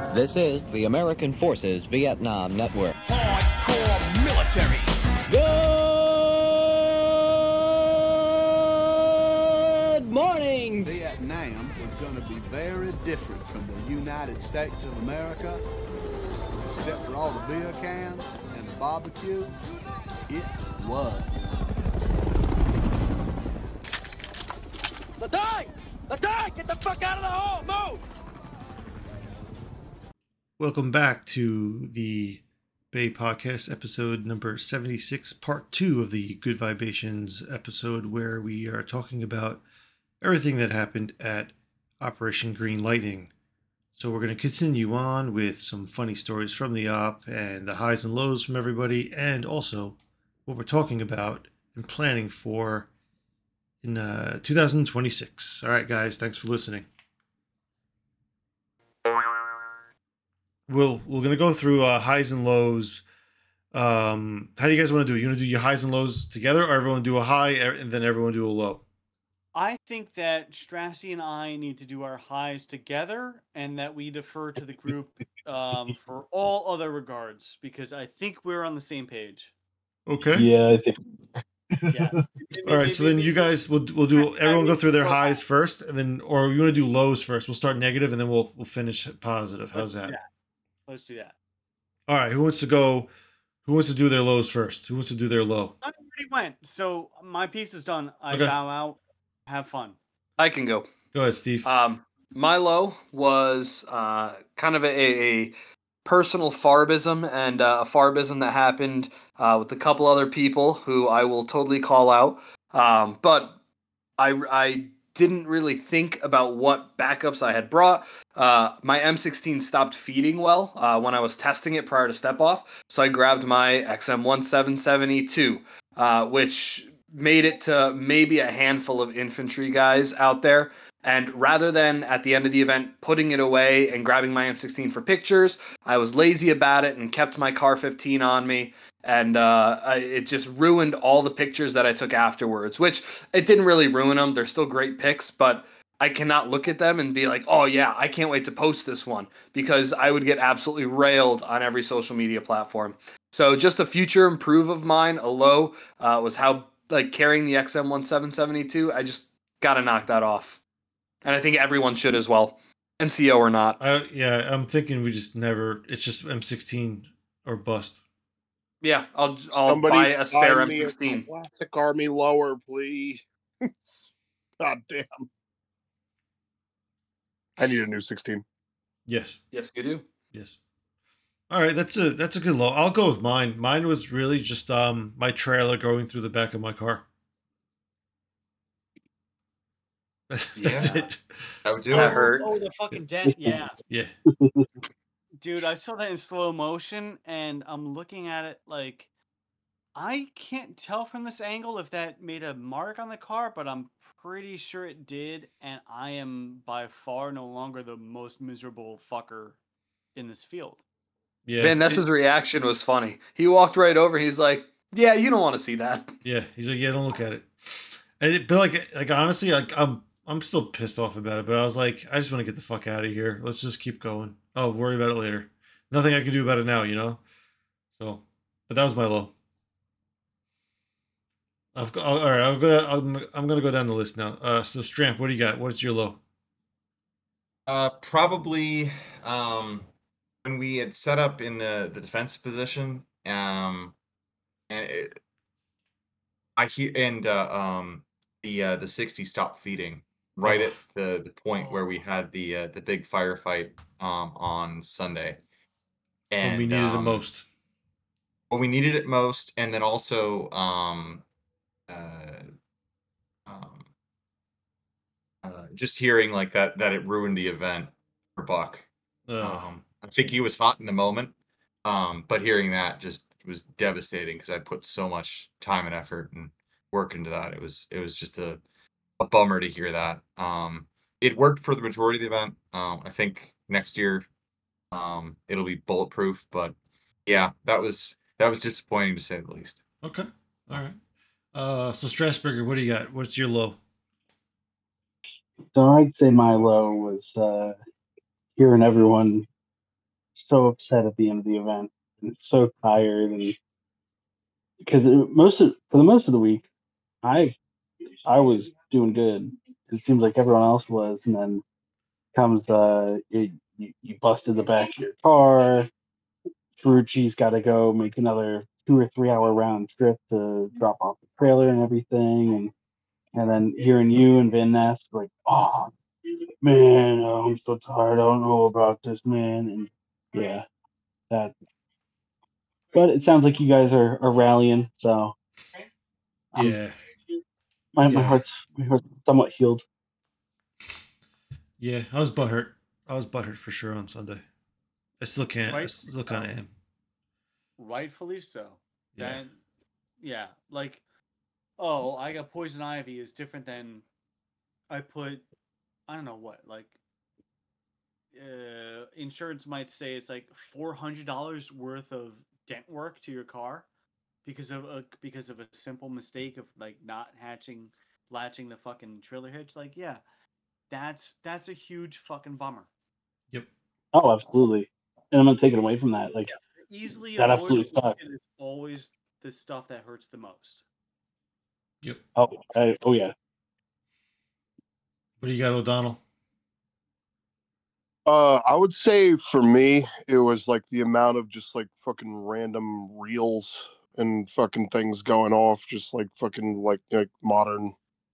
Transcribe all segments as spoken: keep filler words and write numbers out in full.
This is the American Forces Vietnam Network. Hardcore military. Good morning! Vietnam was going to be very different from the United States of America. Except for all the beer cans and the barbecue, it was. The die! The die! Get the fuck out of the hole! Move! Welcome back to the Bay Podcast, episode number seventy-six, part two of the Good Vibrations episode, where we are talking about everything that happened at Operation Green Lightning. So we're going to continue on with some funny stories from the op and the highs and lows from everybody, and also what we're talking about and planning for in uh, two thousand twenty-six. All right, guys, thanks for listening. We'll, we're going to go through uh, highs and lows. Um, how do you guys want to do it? You want to do your highs and lows together, or everyone do a high and then everyone do a low? I think that Strassi and I need to do our highs together, and that we defer to the group um, for all other regards, because I think we're on the same page. Okay. Yeah, I think. Yeah. All right. So then you guys will we'll do everyone go through their highs first, and then or you want to do lows first? We'll start negative, and then we'll we'll finish positive. How's that? Let's do that. All right. Who wants to go? Who wants to do their lows first? Who wants to do their low? I already went, so my piece is done. I Okay. bow out. Have fun. I can go. Go ahead, Steve. Um, my low was uh, kind of a, a personal farbism, and uh, a farbism that happened uh, with a couple other people who I will totally call out. Um, but I, I didn't really think about what backups I had brought. Uh, my M sixteen stopped feeding well uh, when I was testing it prior to step off, so I grabbed my X M seventeen seventy-two, uh, which made it to maybe a handful of infantry guys out there. And rather than at the end of the event putting it away and grabbing my M sixteen for pictures, I was lazy about it and kept my Car fifteen on me. And uh, I, it just ruined all the pictures that I took afterwards, which it didn't really ruin them. They're still great pics, but I cannot look at them and be like, oh yeah, I can't wait to post this one, because I would get absolutely railed on every social media platform. So just a future improve of mine, a low, uh, was how like carrying the X M seventeen seventy-two, I just got to knock that off. And I think everyone should as well, N C O or not. I, yeah, I'm thinking we just never. It's just M sixteen or bust. Yeah, I'll I'll Somebody buy a spare find M me a sixteen. Classic Army lower, please. God damn. I need a new sixteen. Yes. Yes, you do. Yes. All right, that's a that's a good low. I'll go with mine. Mine was really just um my trailer going through the back of my car. That's, that's Yeah. it. I would do That it. hurt. Oh, the fucking dent. Yeah. Yeah. Dude, I saw that in slow motion, and I'm looking at it like, I can't tell from this angle if that made a mark on the car, but I'm pretty sure it did, and I am by far no longer the most miserable fucker in this field. Yeah. Van Ness's reaction was funny. He walked right over. He's like, "Yeah, you don't want to see that." Yeah. He's like, yeah, don't look at it. And it, but like, like honestly, like I'm I'm still pissed off about it. But I was like, I just want to get the fuck out of here. Let's just keep going. I'll worry about it later. Nothing I can do about it now, you know. So, but that was my low. I've got, all right, I'll go. I'm, I'm gonna go down the list now. Uh, so Stramp, what do you got? What's your low? Uh, probably um, when we had set up in the, the defensive position, um, and it, I hear and uh, um, the uh, the sixty stopped feeding right at the, the point where we had the uh, the big firefight um, on Sunday, and When we needed um, it most. when we needed it most, and then also um, uh, um, uh, just hearing like that that it ruined the event for Buck. Uh, Um, I think he was hot in the moment, um, but hearing that just was devastating because I put so much time and effort and work into that. It was it was just a, a bummer to hear that. Um, it worked for the majority of the event. Um, I think next year um, it'll be bulletproof, but yeah, that was that was disappointing to say the least. okay. All right. Uh, so Strasburger, what do you got? What's your low? So I'd say my low was uh, hearing everyone so upset at the end of the event and so tired, and because it, most of for the most of the week, I I was doing good. It seems like everyone else was, and then comes uh, it, you, you busted the back of your car. Ferrucci's got to go make another two or three hour round trip to drop off the trailer and everything, and and then hearing you and Van Ness like, oh man, oh, I'm so tired. I don't know about this, man, and yeah, that. But it sounds like you guys are, are rallying, so um, Yeah. my my Yeah. heart's my heart's somewhat healed. Yeah, I was butthurt. I was butthurt for sure on Sunday. I still can't. I Right. still kind of am. Rightfully so. Yeah. That, yeah, like, oh, I got poison ivy is different than I put, I don't know what, like, uh, insurance might say it's like four hundred dollars worth of dent work to your car because of a because of a simple mistake of like not hatching, latching the fucking trailer hitch. Like, yeah, that's that's a huge fucking bummer. Yep. Oh, absolutely. And I'm not taking away from that. Like, Easily that avoidable absolutely sucks. shit is always the stuff that hurts the most. Yep. Oh, I, oh yeah. What do you got, O'Donnell? Uh, I would say for me, it was like the amount of just like fucking random reels and fucking things going off, just like fucking like like modern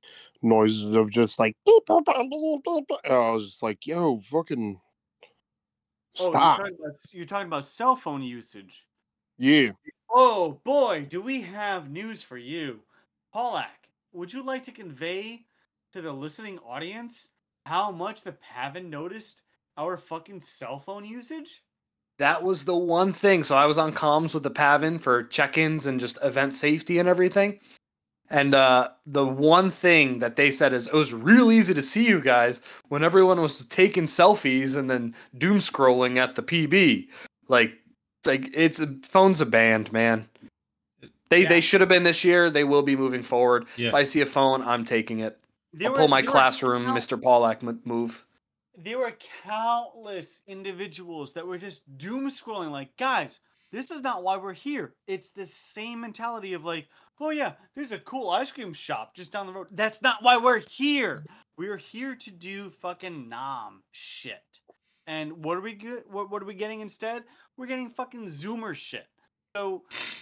noises of just like beep, boop, boop, beep, beep, beep. And I was just like, yo, fucking Oh, you're stop. talking about you're talking about cell phone usage. Yeah. Oh boy, do we have news for you. Paulak, would you like to convey to the listening audience how much the Pavin noticed our fucking cell phone usage? That was the one thing. So I was on comms with the Pavin for check-ins and just event safety and everything. And uh, the one thing that they said is it was real easy to see you guys when everyone was taking selfies and then doom scrolling at the P B. Like, like it's phone's a band, man. They Yeah. they should have been this year. They will be moving forward. Yeah. If I see a phone, I'm taking it. There I'll were- pull my there were classroom, count- Mister Pollack m- move. There were countless individuals that were just doom scrolling like, guys, this is not why we're here. It's the same mentality of like, oh yeah, there's a cool ice cream shop just down the road. That's not why we're here. We're here to do fucking nom shit. And what are we get, what, what are we getting instead? We're getting fucking Zoomer shit. So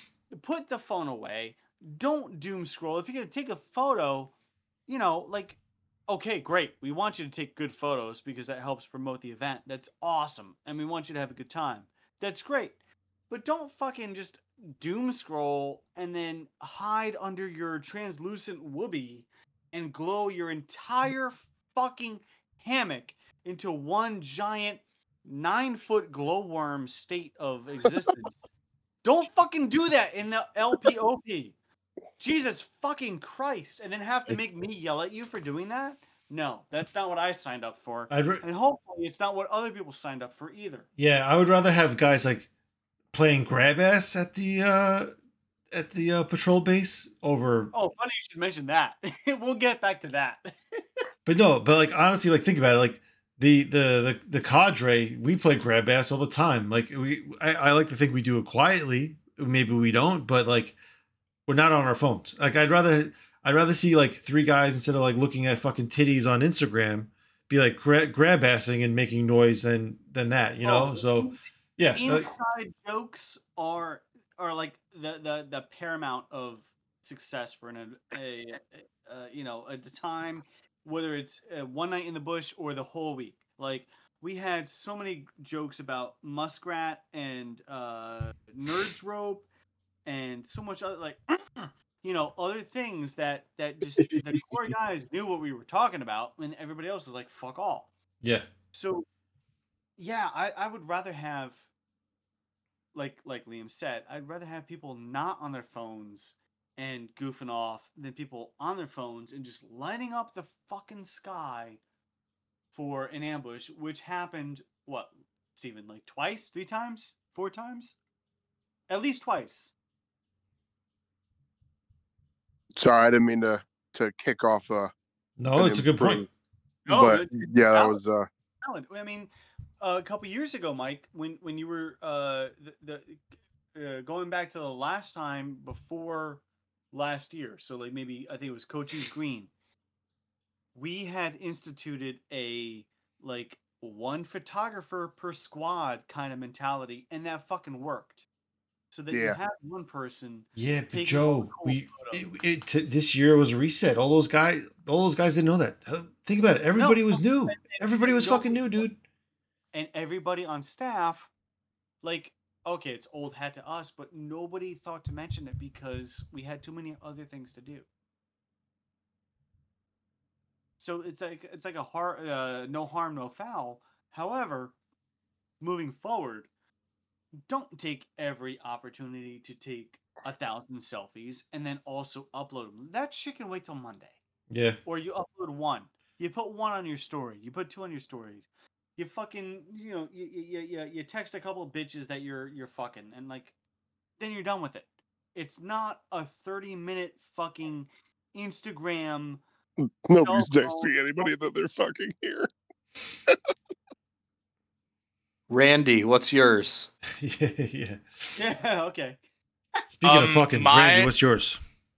put the phone away. Don't doom scroll. If you're gonna take a photo, you know, like, okay, great. We want you to take good photos because that helps promote the event. That's awesome. And we want you to have a good time. That's great. But don't fucking just doom scroll and then hide under your translucent whoopee and glow your entire fucking hammock into one giant nine foot glowworm state of existence. Don't fucking do that in the L P O P. Jesus fucking Christ. And then have to make me yell at you for doing that? No, that's not what I signed up for. I'd re- And hopefully it's not what other people signed up for either. Yeah, I would rather have guys like playing grab ass at the uh at the uh, patrol base over. Oh, funny you should mention that. We'll get back to that. But no, but like honestly, like think about it, like the the the, the cadre, we play grab ass all the time. Like we, I, I like to think we do it quietly. Maybe we don't, but like we're not on our phones. Like I'd rather I'd rather see like three guys instead of like looking at fucking titties on Instagram, be like gra- grab assing and making noise than than that, you know. Oh, So yeah, like, inside jokes are are like the the the paramount of success for an a, a, uh, you know, at the time, whether it's uh, one night in the bush or the whole week. Like we had so many jokes about muskrat and uh, nerds rope and so much other like you know other things that that just the core guys knew what we were talking about and everybody else is like fuck all. yeah, So yeah, I, I would rather have like like Liam said, I'd rather have people not on their phones and goofing off than people on their phones and just lighting up the fucking sky for an ambush, which happened what, Steven, like twice, three times, four times? At least twice. Sorry, I didn't mean to to kick off. Uh, no, an it's a good point. improve, No, but it- it's yeah, that valid. was uh, Valid. I mean, a couple years ago, Mike, when when you were uh the, the uh, going back to the last time before last year, so like maybe I think it was Cochise Green. We had instituted a like one photographer per squad kind of mentality, and that fucking worked. So that you Yeah. have one person. Yeah, but taking all the Joe, cool we photos. it, it, t- this year was a reset. All those guys, all those guys didn't know that. Huh, Think about it. Everybody was no, new. and- and- Everybody and was don't- fucking new, dude. And everybody on staff, like, okay, it's old hat to us, but nobody thought to mention it because we had too many other things to do. So it's like it's like a har- uh, no harm, no foul. However, moving forward, don't take every opportunity to take a thousand selfies and then also upload them. That shit can wait till Monday. Yeah. Or you upload one. You put one on your story. You put two on your stories. You fucking, you know, you you, you, you text a couple of bitches that you're you're fucking, and like, then you're done with it. It's not a thirty minute fucking Instagram. Nobody's cell phone texting anybody that they're fucking here. Randy, what's yours? yeah, yeah. Yeah, okay. Speaking of Um, fucking, my- Randy, what's yours?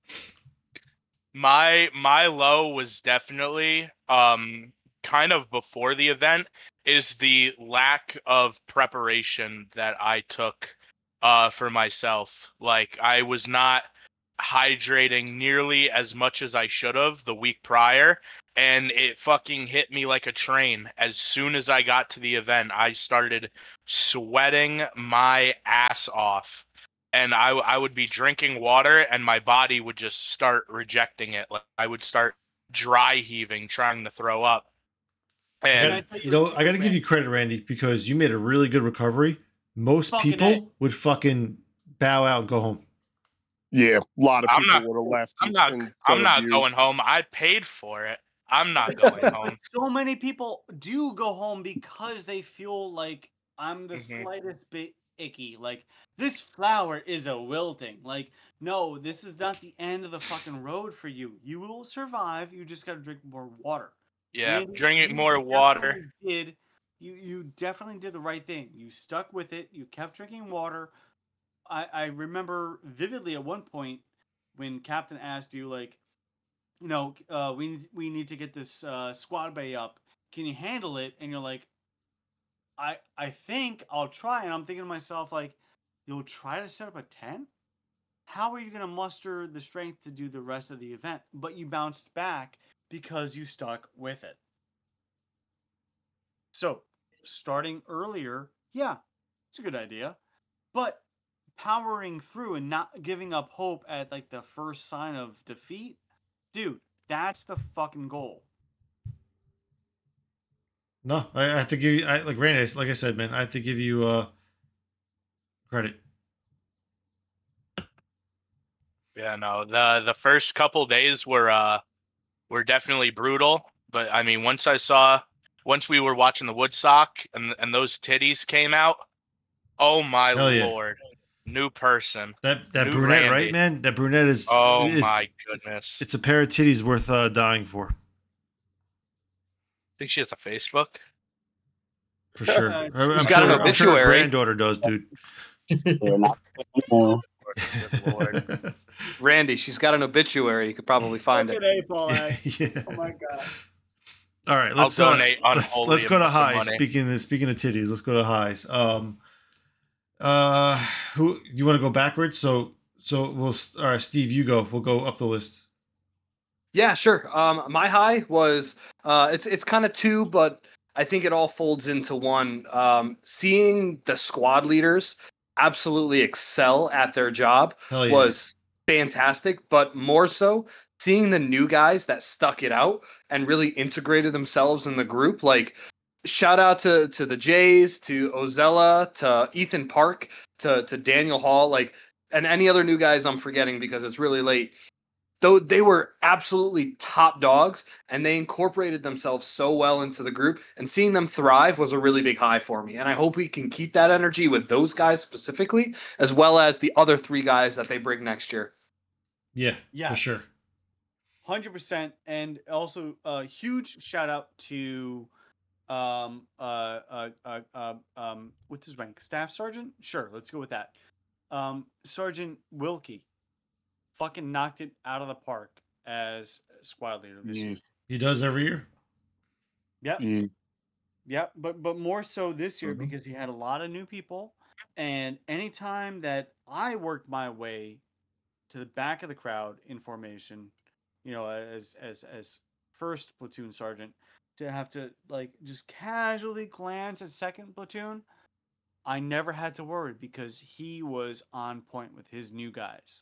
My my low was definitely um kind of before the event is the lack of preparation that I took uh for myself. Like I was not hydrating nearly as much as I should have the week prior, and it fucking hit me like a train. As soon as I got to the event, I started sweating my ass off. And I, I would be drinking water and my body would just start rejecting it. Like I would start dry heaving, trying to throw up. I And gotta- you know, I got to give you credit, Randy, because you made a really good recovery. Most Fucking people A. would fucking bow out and go home. Yeah, a lot of I'm people not- would have left. I'm not instead I'm of not you. going home. I paid for it. I'm not going home. So many people do go home because they feel like I'm the Mhm. slightest bit icky. Like, this flower is a wilting. Like, no, this is not the end of the fucking road for you. You will survive. You just got to drink more water. Yeah, Randy, drinking you more water. definitely Did you? You definitely did the right thing. You stuck with it. You kept drinking water. I I remember vividly at one point when Captain asked you, like, you know, uh, we need we need to get this uh, squad bay up. Can you handle it? And you're like, I I think I'll try. And I'm thinking to myself, like, you'll try to set up a tent? How are you going to muster the strength to do the rest of the event? But you bounced back because you stuck with it. So, starting earlier, yeah, it's a good idea. But powering through and not giving up hope at like the first sign of defeat, dude, that's the fucking goal. No, I, I have to give you, I, like Randy, like I said, man, I have to give you uh, credit. Yeah, no. The the first couple days were uh were definitely brutal, but I mean, once I saw once we were watching the Woodstock and and those titties came out, oh my Hell yeah. lord. New person. That that New brunette, Randy. right, man? That brunette is. Oh is- my goodness. It's a pair of titties worth uh, dying for, think she has a Facebook. for sure. Uh, I'm, She's I'm got sure, an I'm sure her obituary. granddaughter does, dude. They're not anymore. Good lord. Randy, she's got an obituary. You could probably find it. Fucking A, Paul, eh? yeah. Oh my god. All right, I'll let's uh, donate let's, unholy let's go to amounts of highs. money. Speaking of, speaking of titties, let's go to highs. Um, uh, who you want to go backwards? So so we'll all right, Steve, you go. We'll go up the list. Yeah, sure. Um, my high was uh, it's it's kind of two, but I think it all folds into one. Um, seeing the squad leaders absolutely excel at their job Hell yeah. was fantastic, but more so seeing the new guys that stuck it out and really integrated themselves in the group. Like, shout out to to the Jays, to Ozella, to Ethan Park, to to Daniel Hall, like, and any other new guys I'm forgetting because it's really late. Though they were absolutely top dogs and they incorporated themselves so well into the group, and seeing them thrive was a really big high for me. And I hope we can keep that energy with those guys specifically, as well as the other three guys that they bring next year. Yeah, Yeah. for sure. one hundred percent. And also a huge shout out to Um, uh, uh, uh, uh, um, what's his rank? Staff sergeant? Sure, let's go with that. Um, Sergeant Wilkie fucking knocked it out of the park as squad leader this Yeah. year. He does every year. Yep. Yeah. Yep, but but more so this year Mhm. because he had a lot of new people, and anytime that I worked my way to the back of the crowd in formation, you know, as as as first platoon sergeant, to have to like just casually glance at second platoon, I never had to worry because he was on point with his new guys.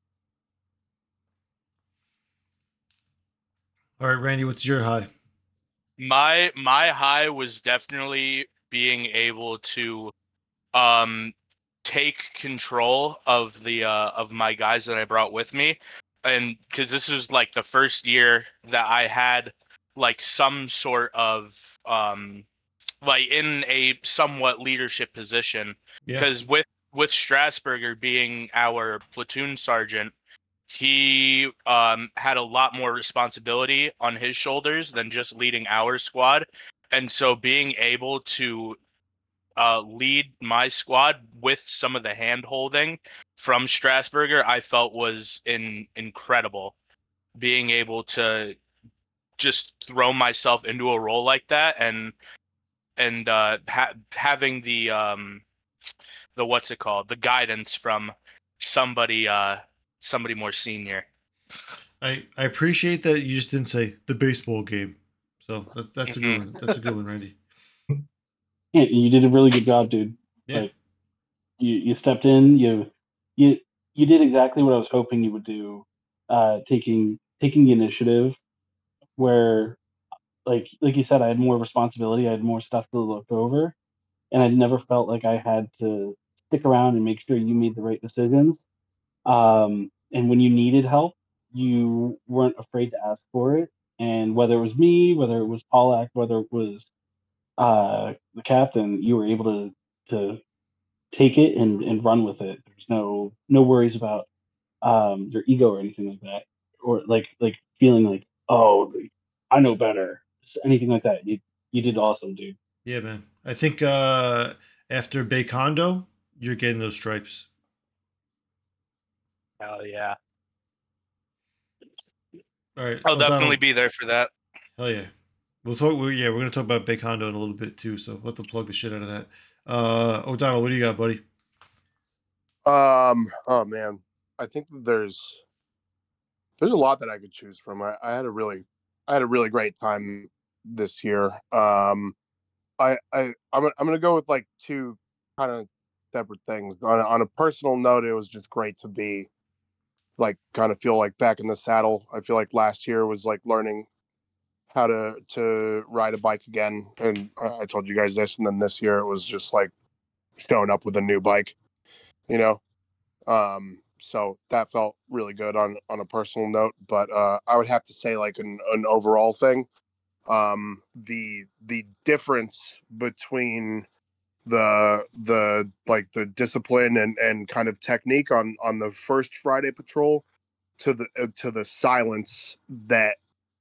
All right, Randy, what's your high? My my high was definitely being able to um take control of the uh of my guys that I brought with me, and because this was like the first year that I had like some sort of um like in a somewhat leadership position, Yeah. because with with Strasburger being our platoon sergeant, he um had a lot more responsibility on his shoulders than just leading our squad, and so being able to uh, lead my squad with some of the hand holding from Strasburger, I felt was in incredible. Being able to just throw myself into a role like that, and and uh, ha- having the um the what's it called, the guidance from somebody uh somebody more senior. I, I appreciate that you just didn't say the baseball game. So that, that's a good one. That's a good one, Randy. Yeah, you did a really good job, dude. Yeah. Like you, you stepped in. You you you did exactly what I was hoping you would do. Uh, taking taking the initiative where like like you said, I had more responsibility. I had more stuff to look over, and I never felt like I had to stick around and make sure you made the right decisions. Um, and when you needed help, you weren't afraid to ask for it. And whether it was me, whether it was Pollack, whether it was uh, the captain, you were able to to take it and, and run with it. There's no no worries about um, your ego or anything like that, or like like feeling like, oh, I know better, anything like that. You you did awesome, dude. Yeah, man. I think uh, after Bay Condo, you're getting those stripes. Hell yeah. All right. I'll O'Donnell- definitely be there for that. Hell yeah. We'll talk. we yeah, we're gonna talk about Bay Condo in a little bit too. So we'll have to plug the shit out of that. Uh, O'Donnell, what do you got, buddy? Um. Oh man, I think that there's there's a lot that I could choose from. I, I had a really I had a really great time this year. Um, I I I'm I'm gonna go with like two kind of separate things. On a, on a personal note, it was just great to be like kind of feel like back in the saddle. I feel like last year was like learning how to to ride a bike again, and I told you guys this, and then this year it was just like showing up with a new bike, you know. Um, so that felt really good on on a personal note. But uh, I would have to say like an an overall thing, um, the the difference between the the like the discipline and and kind of technique on on the first Friday patrol to the uh, to the silence that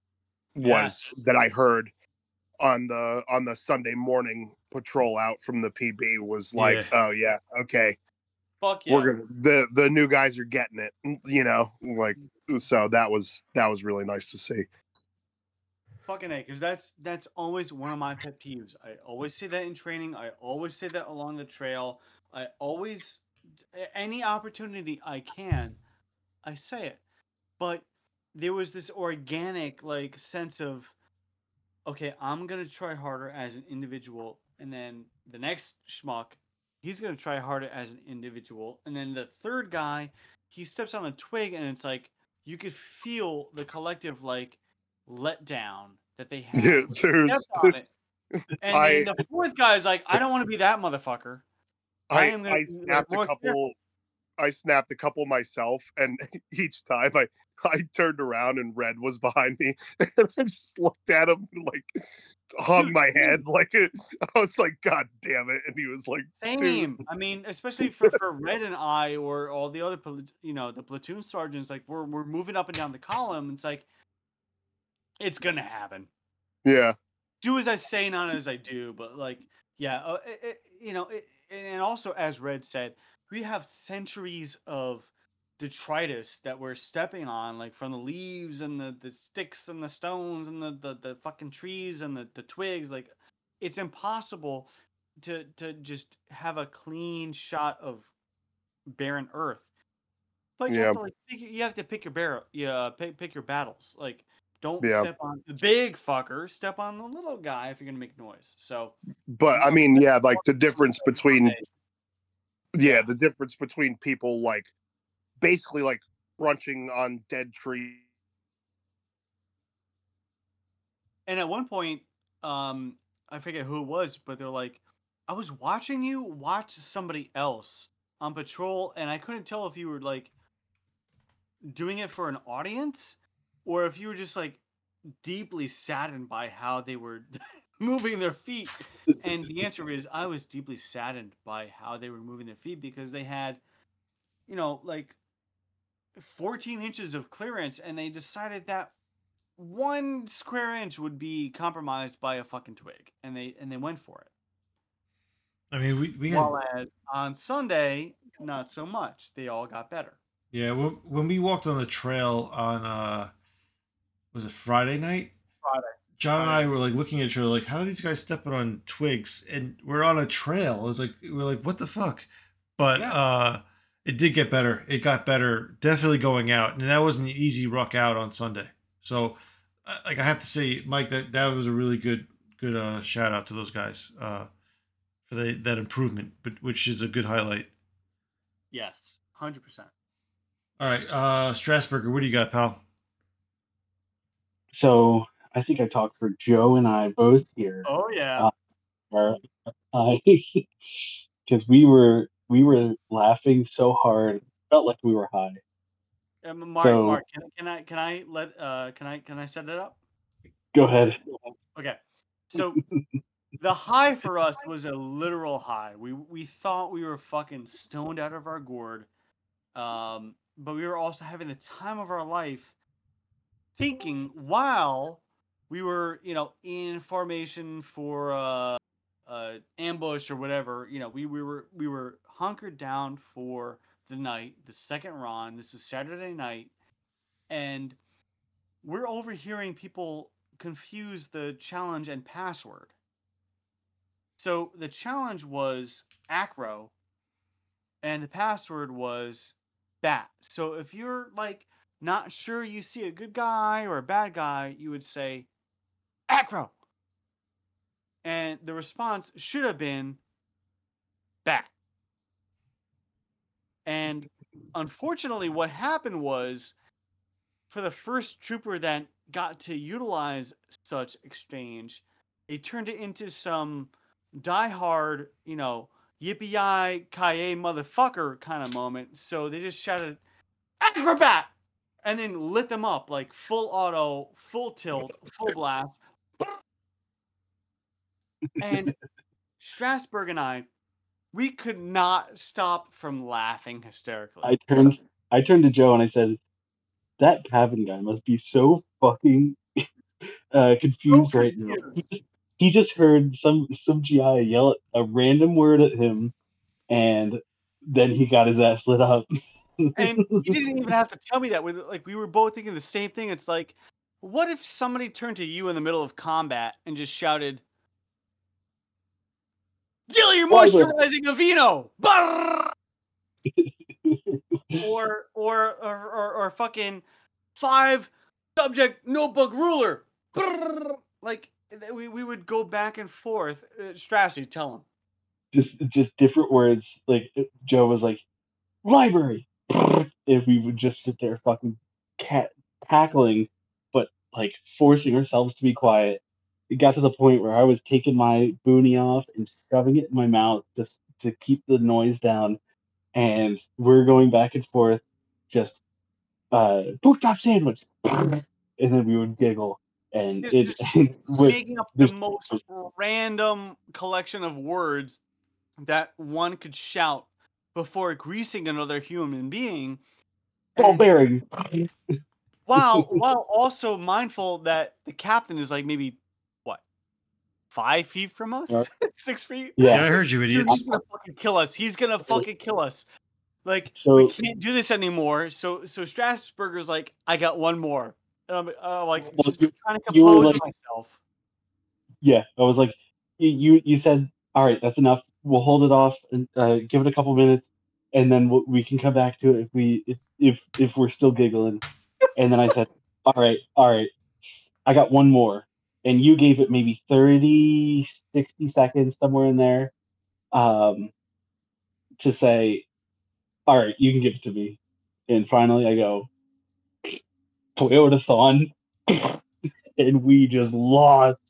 was Yes. that I heard on the on the Sunday morning patrol out from the P B was like, Yeah. oh yeah, okay, Fuck yeah. we're gonna the the new guys are getting it, you know, like so that was that was really nice to see. Fucking A, because that's that's always one of my pet peeves. I always say that in training. I always say that along the trail. I always, any opportunity I can, I say it. But there was this organic like sense of, okay, I'm gonna try harder as an individual, and then the next schmuck, he's gonna try harder as an individual, and then the third guy, he steps on a twig, and it's like you could feel the collective like letdown that they had. Yeah, when they dude. stepped on it, and I then the fourth guy is like, I don't want to be that motherfucker. I, I am gonna I be, like, snapped a more couple. careful. I snapped a couple myself, and each time I I turned around and Red was behind me, and I just looked at him and like hung Dude, my same. head like I was like, God damn it! And he was like, dude. Same. I mean, especially for, for Red and I, or all the other, pla- you know, the platoon sergeants. Like we're we're moving up and down the column. It's like it's gonna happen. Yeah. do as I say, not as I do. But like, yeah, uh, it, it, you know, it, and also as Red said, we have centuries of detritus that we're stepping on, like from the leaves and the, the sticks and the stones and the, the, the fucking trees and the, the twigs. Like, it's impossible to to just have a clean shot of barren earth. But you have Yeah, to like pick, you have to pick your barrel, yeah, pick, pick your battles. Like, don't yeah. step on the big fucker. Step on the little guy if you're gonna make noise. So, But I'm, I I'm mean, glad yeah, you like the difference between Monday. yeah, Yeah. the difference between people like basically like crunching on dead trees. And at one point, um, I forget who it was, but they're like, I was watching you watch somebody else on patrol, and I couldn't tell if you were like doing it for an audience or if you were just like deeply saddened by how they were moving their feet. And the answer is I was deeply saddened by how they were moving their feet because they had, you know, like fourteen inches of clearance and they decided that one square inch would be compromised by a fucking twig and they and they went for it. I mean, we we had While as on Sunday, not so much. They all got better. yeah when, when we walked on the trail on uh was it Friday night? Friday. John and Friday. I were like looking at each other like, how are these guys stepping on twigs? And we're on a trail. It was like we're like, what the fuck? But Yeah. uh it did get better. It got better, definitely going out, and that wasn't an easy ruck out on Sunday. So, uh, like I have to say, Mike, that that was a really good good uh, shout out to those guys uh, for the, that improvement, but which is a good highlight. Yes, one hundred percent. All right, uh, Strasburger, what do you got, pal? So I think I talked for Joe and I both here. Oh yeah. Uh, because we were we were laughing so hard, felt like we were high. Um, Mark, So- Mark, can, can I can I let uh can I can I set it up? Go ahead. Okay. So the high for us was a literal high. We we thought we were fucking stoned out of our gourd. Um, but we were also having the time of our life thinking while we were, you know, in formation for uh uh ambush or whatever, you know, we, we were we were hunkered down for the night, the second run. This is Saturday night, and we're overhearing people confuse the challenge and password. So the challenge was acro, and the password was bat. So if you're like not sure you see a good guy or a bad guy, you would say acro. And the response should have been bat. And unfortunately, what happened was for the first trooper that got to utilize such exchange, they turned it into some diehard, you know, yippee-yi, ki-yay motherfucker kind of moment. So they just shouted, acrobat! And then lit them up like full auto, full tilt, full blast. And Strasburg and I, we could not stop from laughing hysterically. I turned I turned to Joe and I said, that Kevin guy must be so fucking uh, confused So right now. He just, he just heard some some G I yell a random word at him, and then he got his ass lit up. And you didn't even have to tell me that. We like we were both thinking the same thing. It's like, what if somebody turned to you in the middle of combat and just shouted, "Daily moisturizing Aveeno!" or, or or or or fucking five subject notebook ruler. Like we, we would go back and forth. Uh, Strassy, tell him. Just just different words. Like Joe was like, library. If we would just sit there fucking cat tackling, but like forcing ourselves to be quiet. It got to the point where I was taking my boonie off and shoving it in my mouth just to keep the noise down. And we're going back and forth, just uh, pork chop sandwich, and then we would giggle, and Just, it, just it was making up the this- most random collection of words that one could shout before greasing another human being. ball And bearing. while while also mindful that the captain is like maybe what five feet from us, Yeah. six feet. Yeah. Yeah, I heard you, Dude, idiots. he's gonna fucking kill us. He's gonna fucking kill us. Like So- we can't do this anymore. So so Strasburger's like, I got one more, and I'm uh, like Well, just you- trying to you were compose like- myself. Yeah, I was like, you you, you said, all right, that's enough. We'll hold it off and uh, give it a couple minutes, and then we'll, we can come back to it if we if if if we're still giggling. And then I said, all right, all right, I got one more, and you gave it maybe thirty, sixty seconds somewhere in there, um, to say, all right, you can give it to me. And finally, I go, Toyota Thon, and we just lost.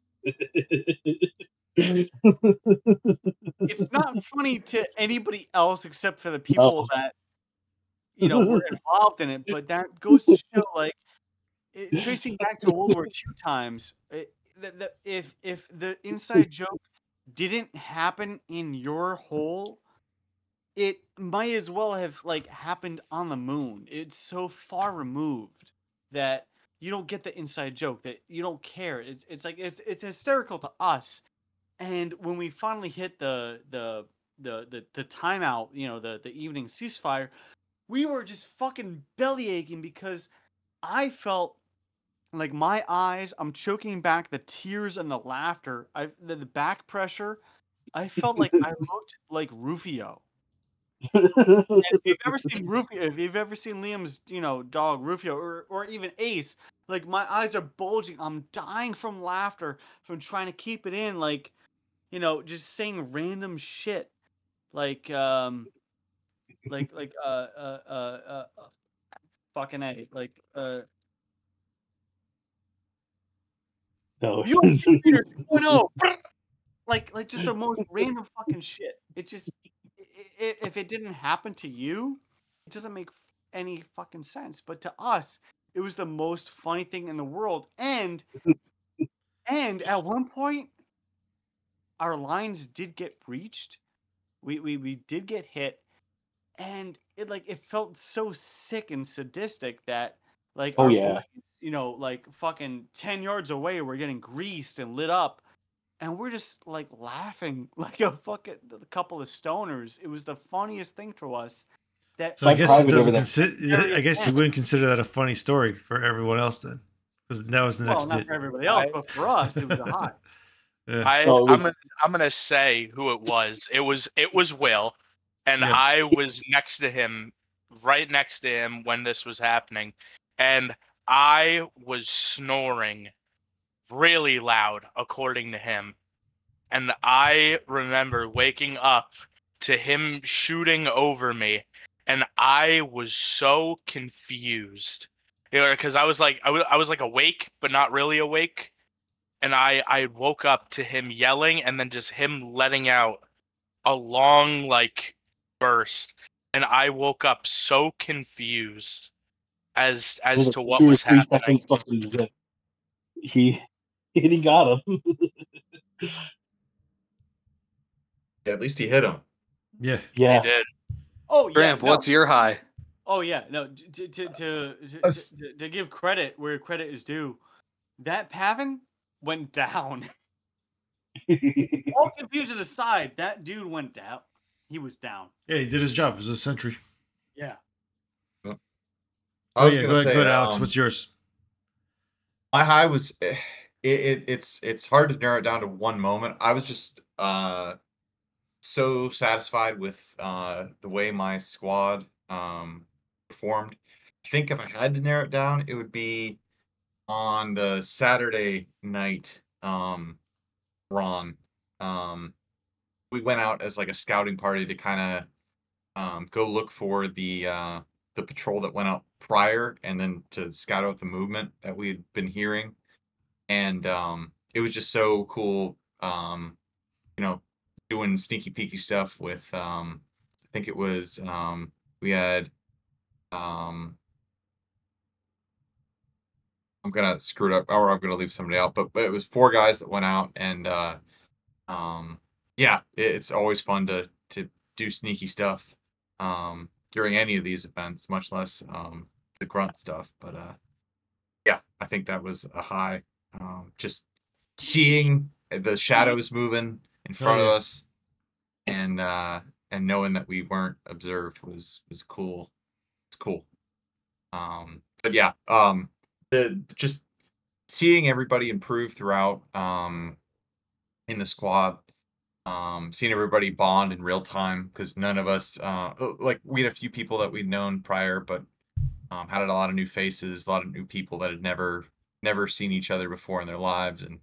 It's not funny to anybody else except for the people that you know were involved in it. But that goes to show, like, it, tracing back to World War Two times, it, the, the, if if the inside joke didn't happen in your hole, it might as well have like happened on the moon. It's so far removed that you don't get the inside joke, that you don't care. It's it's like it's it's hysterical to us. And when we finally hit the the the the, the timeout, you know, the the evening ceasefire, we were just fucking belly aching because I felt like my eyes, I'm choking back the tears and the laughter. I the, the back pressure. I felt like I looked like Rufio. And if you've ever seen Rufio, if you've ever seen Liam's, you know, dog Rufio, or or even Ace, like my eyes are bulging. I'm dying from laughter from trying to keep it in, like, you know, just saying random shit, like um, like like uh uh uh, uh uh, fucking a, like uh. No. U S B Speeder two point oh, like like just the most random fucking shit. It just I I if it didn't happen to you, it doesn't make f- any fucking sense. But to us, it was the most funny thing in the world. And and at one point, our lines did get breached. We we we did get hit, and it like it felt so sick and sadistic that like Oh, our yeah. boys, you know, like fucking ten yards away, we're getting greased and lit up. And we're just like laughing like a fucking a couple of stoners. It was the funniest thing to us. That So I My guess it private doesn't over consider. Very I guess you intense. wouldn't consider that a funny story for everyone else then, because that was the Well, next not bit. for everybody else, I- but for us, it was a hot. Yeah. I No, it I'm was- gonna, I'm gonna say who it was. It was it was Will, and Yes. I was next to him, right next to him when this was happening, and I was snoring really loud, according to him. And I remember waking up to him shooting over me, and I was so confused. You know, because I was like I was I was like awake, but not really awake. And I, I woke up to him yelling and then just him letting out a long like burst, and I woke up so confused as as There's to a what two or was three happening. second fucking zip. He and he got him. Yeah, at least he hit him. Yeah. He Yeah. did. Oh yeah, Gramp, no. what's your high? Oh yeah, no. To to to to, Us- to, to give credit where credit is due, that Pavin went down. All confusion aside, that dude went down. He was down. Yeah, he did his job as a sentry. Yeah. I Oh was yeah, go gonna ahead, say, go ahead, Alex. um, What's yours? my high was eh, it, it it's it's hard to narrow it down to one moment. I was just uh so satisfied with uh the way my squad um performed. I think if I had to narrow it down, it would be on the Saturday night um run. Um we went out as like a scouting party to kind of um go look for the uh the patrol that went out prior, and then to scout out the movement that we had been hearing. And um it was just so cool, um you know, doing sneaky peeky stuff with um I think it was um we had um I'm gonna screw it up, or I'm gonna leave somebody out, but but it was four guys that went out. And uh um yeah, it, it's always fun to to do sneaky stuff um during any of these events, much less um the grunt stuff. But uh yeah, I think that was a high. Um just seeing the shadows moving in Oh, front of yeah. us, and uh, and knowing that we weren't observed was was cool. It's cool. Um, but yeah, um, the just seeing everybody improve throughout um, in the squad, um, seeing everybody bond in real time because none of us uh, uh, like we had a few people that we'd known prior, but um, had a lot of new faces, a lot of new people that had never never seen each other before in their lives, and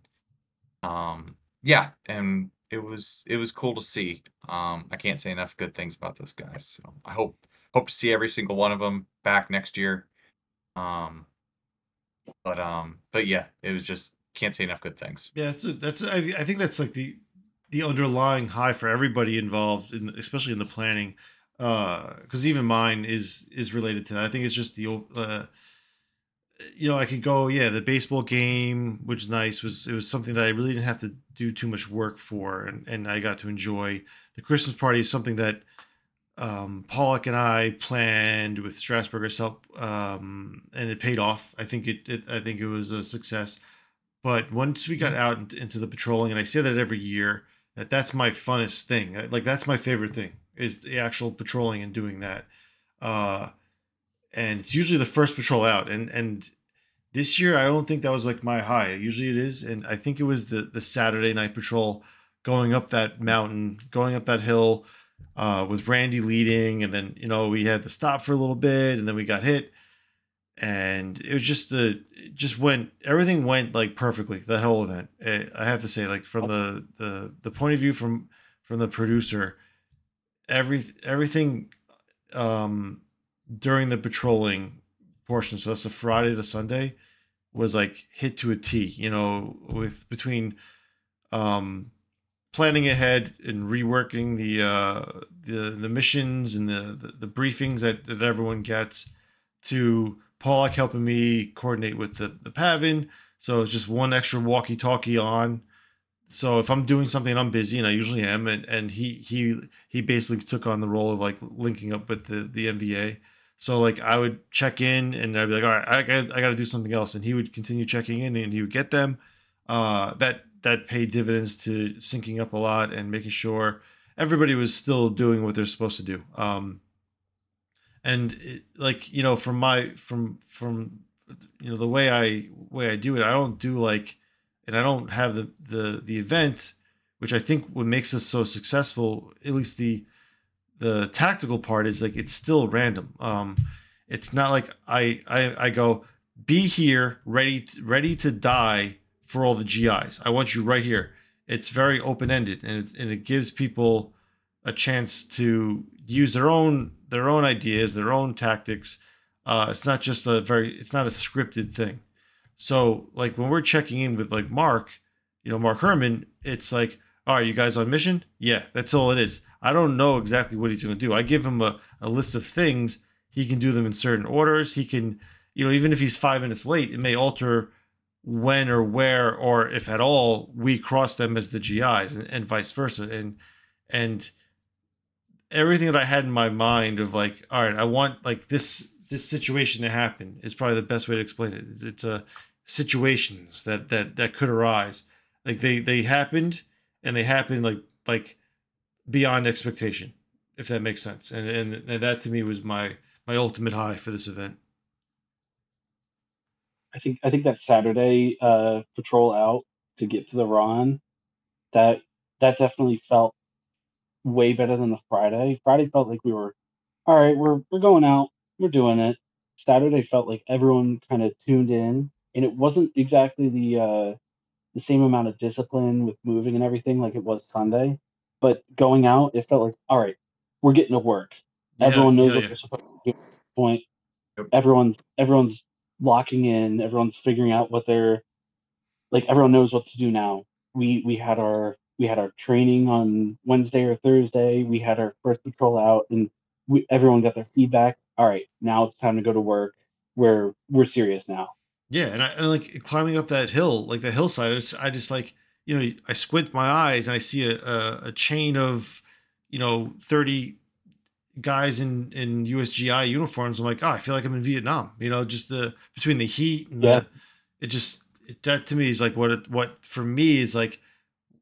um, yeah, and it was it was cool to see. Um, I can't say enough good things about those guys. So I hope hope to see every single one of them back next year. Um, but um, but yeah, it was just can't say enough good things. Yeah, that's that's I, I think that's like the the underlying high for everybody involved, in, especially in the planning, because even mine is is related to that. I think it's just the uh, you know I could go yeah the baseball game, which is nice, was it was something that I really didn't have to do too much work for, and and I got to enjoy. The Christmas party is something that um, Pollock and I planned with Strasburger's help, um, and it paid off. I think it, it I think it was a success. But once we got out int- into the patrolling, and I say that every year, that that's my funnest thing. I- Like that's my favorite thing is the actual patrolling and doing that. Uh, and it's usually the first patrol out. And and this year, I don't think that was like my high. Usually it is, and I think it was the the Saturday night patrol, going up that mountain, going up that hill, uh, with Randy leading, and then you know we had to stop for a little bit, and then we got hit, and it was just the it just went everything went like perfectly that whole event. Eh, I have to say, like from the the the point of view from from the producer, every everything um during the patrolling portion, so that's the Friday to Sunday, was like hit to a T, you know, with between um planning ahead and reworking the uh the the missions and the the, the briefings that, that everyone gets, to Pollock helping me coordinate with the the Pavin. So it's just one extra walkie talkie on. So if I'm doing something and I'm busy, and I usually am, and, and he he he basically took on the role of like linking up with the the M V A. So like I would check in and I'd be like, all right, I got I got to do something else, and he would continue checking in and he would get them. Uh, that that paid dividends to syncing up a lot and making sure everybody was still doing what they're supposed to do. Um, and it, like you know, from my from from you know the way I way I do it, I don't do like, and I don't have the the the event, which I think what makes us so successful. At least the the tactical part is like it's still random. Um, it's not like I I I go be here ready to, ready to die for all the G Is. I want you right here. It's very open ended, and it, and it gives people a chance to use their own their own ideas, their own tactics. Uh, it's not just a very it's not a scripted thing. So like when we're checking in with like Mark, you know, Mark Herman, it's like, all right, you guys on mission? Yeah, that's all it is. I don't know exactly what he's going to do. I give him a, a list of things. He can do them in certain orders. He can, you know, even if he's five minutes late, it may alter when or where, or if at all, we cross them as the G Is, and, and vice versa. And, and everything that I had in my mind of like, all right, I want like this, this situation to happen is probably the best way to explain it. It's, it's a situations that, that, that could arise. Like they, they happened, and they happened like, like beyond expectation, if that makes sense. And, and, and that to me was my, my ultimate high for this event. I think I think that Saturday uh, patrol out to get to the Ron, that that definitely felt way better than the Friday. Friday felt like we were, all right, we're we're going out, we're doing it. Saturday felt like everyone kind of tuned in, and it wasn't exactly the uh, the same amount of discipline with moving and everything like it was Sunday. But going out, it felt like, all right, we're getting to work. Yeah, Everyone knows yeah, what yeah. they're supposed to do at this point. Yep. Everyone's everyone's locking in. Everyone's figuring out what they're like. Everyone knows what to do now. We we had our we had our training on Wednesday or Thursday. We had our first patrol out, and we everyone got their feedback. All right, now it's time to go to work. We're we're serious now. Yeah, and I and like climbing up that hill, like the hillside. I just, I just like you know, I squint my eyes and I see a a, a chain of, you know, thirty guys in in U S G I uniforms. I'm like, oh, I feel like I'm in Vietnam. You know, just the between the heat and Yeah. the, it just it, that to me is like what it, what for me is like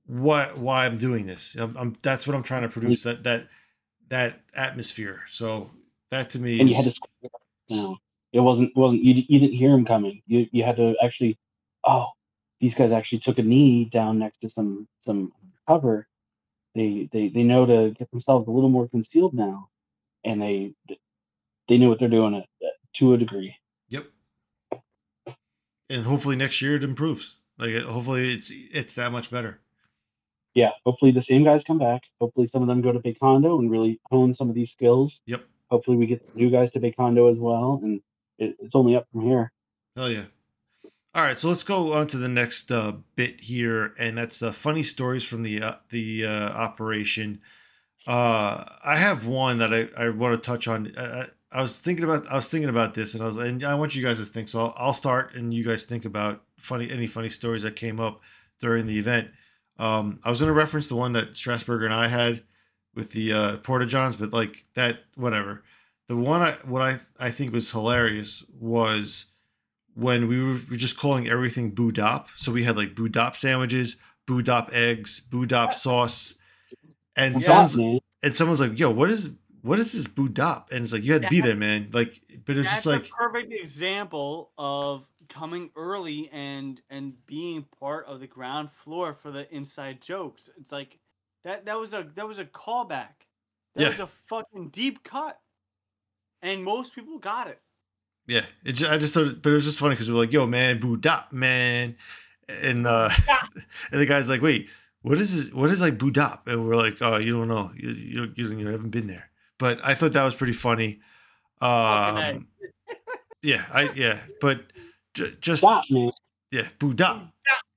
what why I'm doing this. I'm, I'm that's what I'm trying to produce, that that that atmosphere. So that to me And you had to is you know, it wasn't wasn't you, you didn't hear him coming. You you had to actually, oh, these guys actually took a knee down next to some some cover. They they they know to get themselves a little more concealed now, and they they knew what they're doing at, to a degree. Yep. And hopefully next year it improves. Like hopefully it's it's that much better. Yeah, hopefully the same guys come back. Hopefully some of them go to Baekondo and really hone some of these skills. Yep. Hopefully we get new guys to Baekondo as well, and it, it's only up from here. Hell yeah. All right, so let's go on to the next uh, bit here, and that's the uh, funny stories from the uh, the uh, operation. Uh, I have one that I, I want to touch on. I, I was thinking about I was thinking about this, and I was and I want you guys to think. So I'll, I'll start, and you guys think about funny any funny stories that came up during the event. Um, I was going to reference the one that Strasburger and I had with the uh, Porta Johns, but like that, whatever. The one I what I I think was hilarious was when we were, we were just calling everything Boudop. So we had like Boudop sandwiches, Boudop eggs, Boudop sauce, and What's someone's that, man? and someone's like, "Yo, what is what is this Boudop?" And it's like you had to be there, man. Like, but it's That's just like a perfect example of coming early and and being part of the ground floor for the inside jokes. It's like that that was a that was a callback. That Yeah. was a fucking deep cut, and most people got it. yeah. It just, I just thought, but it was just funny because we were like, "Yo, man, Boudop, man," and uh, and the guy's like, "Wait, what is this? What is like Boudop?" And we're like, "Oh, you don't know. You you you, you haven't been there." But I thought that was pretty funny. Fucking A. Um, yeah, I yeah, but j- just Stop, man. yeah, Boudop.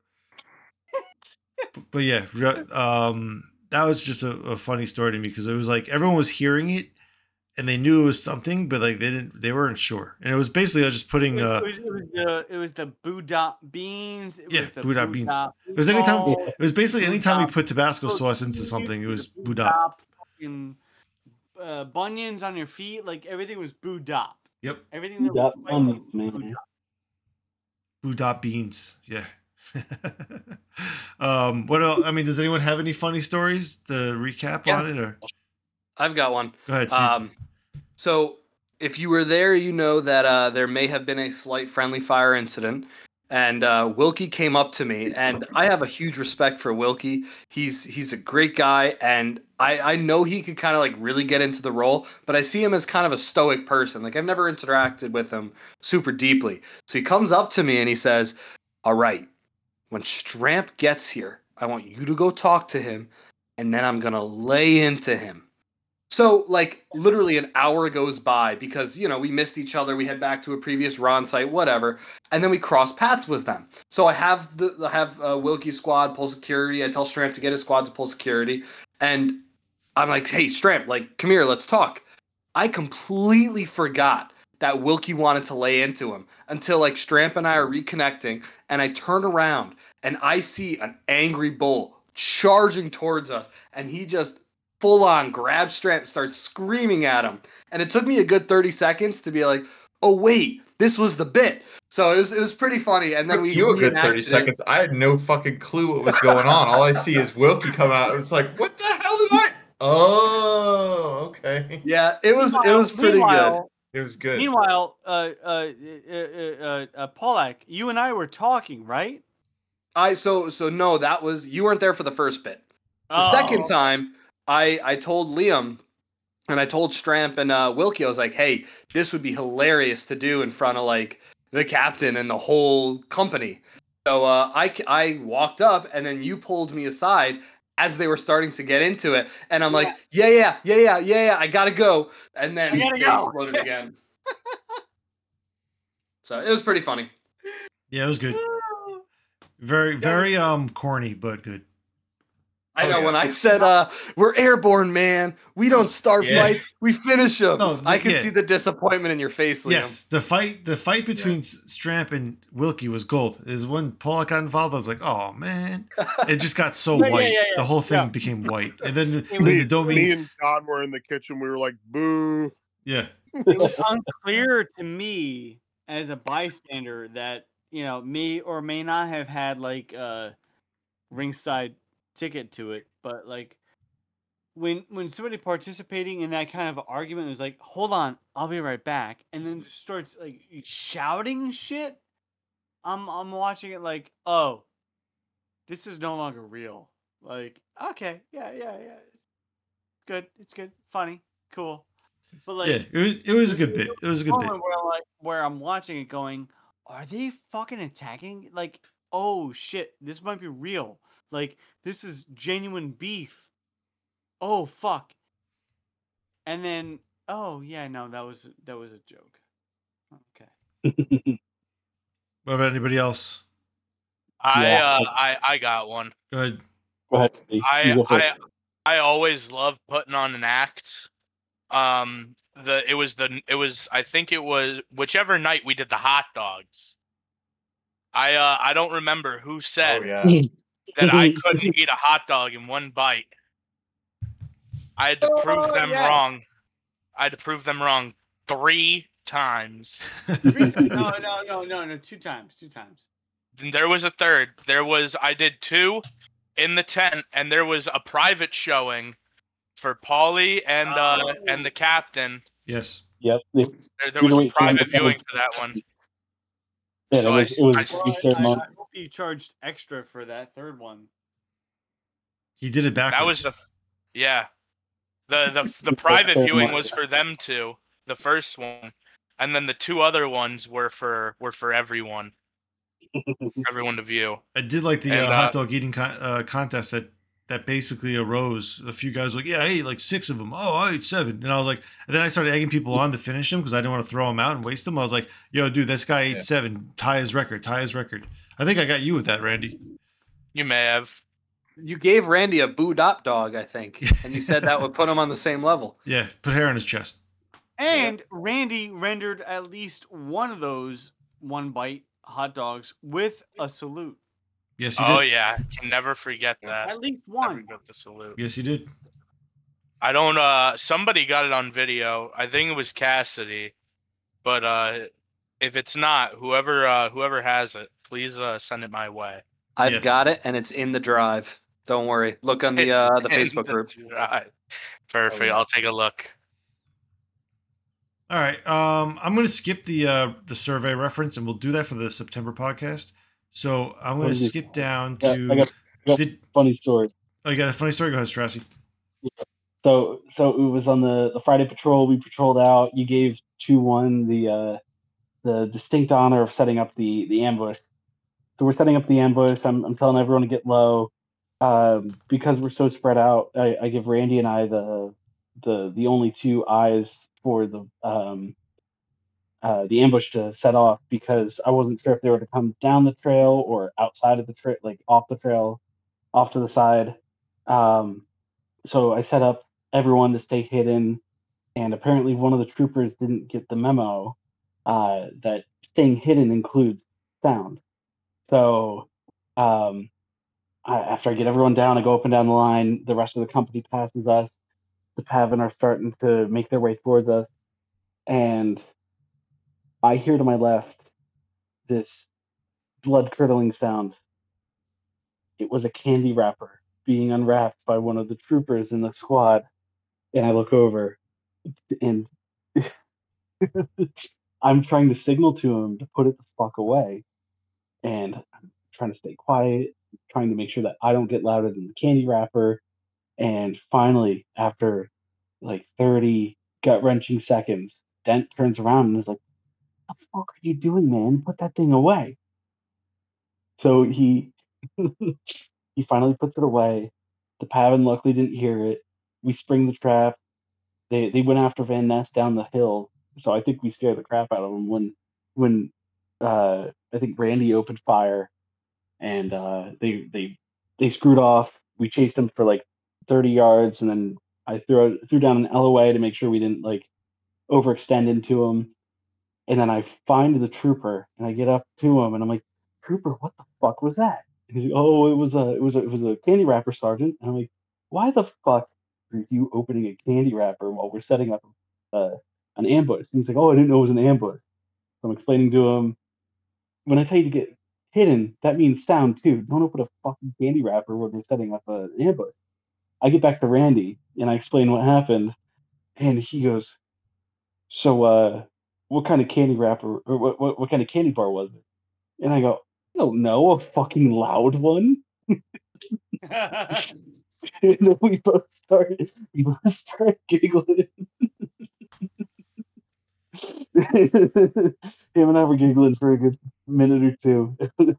But yeah, re- um, that was just a, a funny story to me because it was like everyone was hearing it and they knew it was something, but like they didn't, they weren't sure. And it was basically just putting, It uh, was, it was the it was the Boudop beans. It yeah, was the Boudop beans. Boudop It was anytime, meatballs, it was basically anytime we Boudop put Tabasco sauce into cookies, something, it the was Boudop. Boudop fucking uh, bunions on your feet. Like everything was Boudop. Yep, Everything that Boudop was spicy buns, was man. Boudop. Boudop beans. Yeah. um, what else? I mean, does anyone have any funny stories to recap Yeah. on it, or I've got one. go ahead? Steve. Um, so if you were there, you know that uh, there may have been a slight friendly fire incident, and uh, Wilkie came up to me, and I have a huge respect for Wilkie. He's he's a great guy, and I I know he could kind of like really get into the role, but I see him as kind of a stoic person. Like I've never interacted with him super deeply. So he comes up to me and he says, "All right, when Stramp gets here, I want you to go talk to him, and then I'm gonna lay into him." So, like, literally an hour goes by because, you know, we missed each other. We head back to a previous Ron site, whatever. And then we cross paths with them. So I have the I have uh, Wilkie's squad pull security. I tell Stramp to get his squad to pull security. And I'm like, hey, Stramp, like, come here, let's talk. I completely forgot that Wilkie wanted to lay into him until, like, Stramp and I are reconnecting. And I turn around and I see an angry bull charging towards us. And he just full on grabs Stramp, starts screaming at him. And it took me a good thirty seconds to be like, oh, wait, this was the bit. So it was it was pretty funny. And then Took we you a good reenacted thirty it. seconds. I had no fucking clue what was going on. All I see is Wilkie come out. It's like, what the hell did I? Oh, okay. Yeah, it was it was pretty good. Meanwhile, It was good. meanwhile, uh, uh, uh, uh, uh, Polak, you and I were talking, right? I so so no, that was you weren't there for the first bit. The Oh. second time, I I told Liam and I told Stramp and uh, Wilkie, I was like, hey, this would be hilarious to do in front of like the captain and the whole company. So uh, I I walked up and then you pulled me aside as they were starting to get into it, and I'm like, yeah, yeah, yeah, yeah, yeah, yeah, I gotta go, and then I gotta they go. exploded again. So it was pretty funny. Yeah, it was good. Very, very um corny, but good. I Oh, know yeah. when I said uh, we're airborne, man. We don't start Yeah. fights, we finish them. No, I can yeah. see the disappointment in your face, Liam. Yes, the fight, the fight between S Stramp and Wilkie was gold. Is when Paul got involved, I was like, oh man, it just got so Yeah, yeah, white. yeah, yeah. The whole thing Yeah. became white, and then It the Me, Domi, me and John were in the kitchen. We were like, boo. yeah, It was unclear to me as a bystander that, you know, may or may not have had like uh ringside ticket to it, but like when when somebody participating in that kind of argument is like, "Hold on, I'll be right back," and then starts like shouting shit, I'm I'm watching it like, "Oh, this is no longer real." Like, okay, yeah, yeah, yeah, it's good, it's good, funny, cool, but like, Yeah, it was it was a there's good bit. It was a a good bit. moment where like where I'm watching it going, "Are they fucking attacking?" Like, "Oh shit, this might be real. Like, this is genuine beef. Oh fuck." And then, oh yeah, no, that was that was a joke. Okay. What about anybody else? I Yeah. uh I I got one. Go ahead. Go ahead. Steve. You I go I first. I always love putting on an act. Um the it was the it was I think it was whichever night we did the hot dogs. I uh I don't remember who Oh said yeah. that I couldn't eat a hot dog in one bite. I had to prove Oh, them yeah. wrong. I had to prove them wrong three times. Three times. No, no, no, no, no. Two times. Two times. Then there was a third. There was I did two in the tent, and there was a private showing for Paulie and uh Oh. and the captain. Yes. Yep. They- There, there you was know, a wait, private that viewing was- for that one. Yeah, So it I was s- it was I a s- Well, brief I, I ceremony. hope you charged extra for that third one. He did it backwards. That was the yeah. The the the private viewing was for them two, the first one, and then the two other ones were for were for everyone, everyone to view. I did like the And, uh, uh, hot dog eating con- uh, contest that that basically arose. A few guys were like, yeah, I ate like six of them. Oh, I ate seven, and I was like, and then I started egging people on to finish them because I didn't want to throw them out and waste them. I was like, yo, dude, this guy ate Yeah. seven. Tie his record. Tie his record. I think I got you with that, Randy. You may have. You gave Randy a boo dop dog, I think, and you said that would put him on the same level. Yeah, put hair on his chest. And Randy rendered at least one of those one bite hot dogs with a salute. Yes, he Oh did. yeah, can never forget that. At least Never one. forget the salute. Yes, he did. I don't. Uh, somebody got it on video. I think it was Cassidy, but uh, if it's not, whoever uh, whoever has it, please uh, send it my way. I've Yes. got it, and it's in the drive. Don't worry. Look on the It's uh, the in Facebook the group. drive. Perfect. Oh, yeah. I'll take a look. All right. Um, I'm going to skip the uh, the survey reference, and we'll do that for the September podcast. So I'm going to skip down Yeah, to. I got, I got Did a funny story. oh, you got a funny story? Go ahead, Strassi. So so it was on the, the Friday patrol. We patrolled out. You gave two one the uh, the distinct honor of setting up the the ambush. So we're setting up the ambush. I'm I'm telling everyone to get low. Um, because we're so spread out, I, I give Randy and I the the the only two eyes for the um uh, the ambush to set off because I wasn't sure if they were to come down the trail or outside of the trail, like off the trail, off to the side. Um, so I set up everyone to stay hidden, and apparently one of the troopers didn't get the memo uh, that staying hidden includes sound. So um, I, after I get everyone down, I go up and down the line. The rest of the company passes us. The Pavin are starting to make their way towards us, and I hear to my left this blood curdling sound. It was a candy wrapper being unwrapped by one of the troopers in the squad. And I look over and I'm trying to signal to him to put it the fuck away. And I'm trying to stay quiet, trying to make sure that I don't get louder than the candy wrapper. And finally, after like thirty gut wrenching seconds, Dent turns around and is like, "What the fuck are you doing, man? Put that thing away." So he he finally puts it away. The Pavin luckily didn't hear it. We spring the trap. They they went after Van Ness down the hill, so I think we scared the crap out of them when when uh, I think Randy opened fire, and uh, they they they screwed off. We chased them for like thirty yards, and then I threw threw down an L O A to make sure we didn't like overextend into them. And then I find the trooper, and I get up to him, and I'm like, "Trooper, what the fuck was that?" And he's like, "Oh, it was a it was a it was a candy wrapper, Sergeant." And I'm like, "Why the fuck are you opening a candy wrapper while we're setting up uh, an ambush?" And he's like, "Oh, I didn't know it was an ambush." So I'm explaining to him, when I tell you to get hidden. That means sound too. Don't open a fucking candy wrapper when they're setting up an ambush. I get back to Randy and I explain what happened, and he goes, "So, uh, what kind of candy wrapper or what what, what kind of candy bar was it?" And I go, "I don't know, a fucking loud one." And then we both started, we both started giggling. Him and I were giggling for a good minute or two.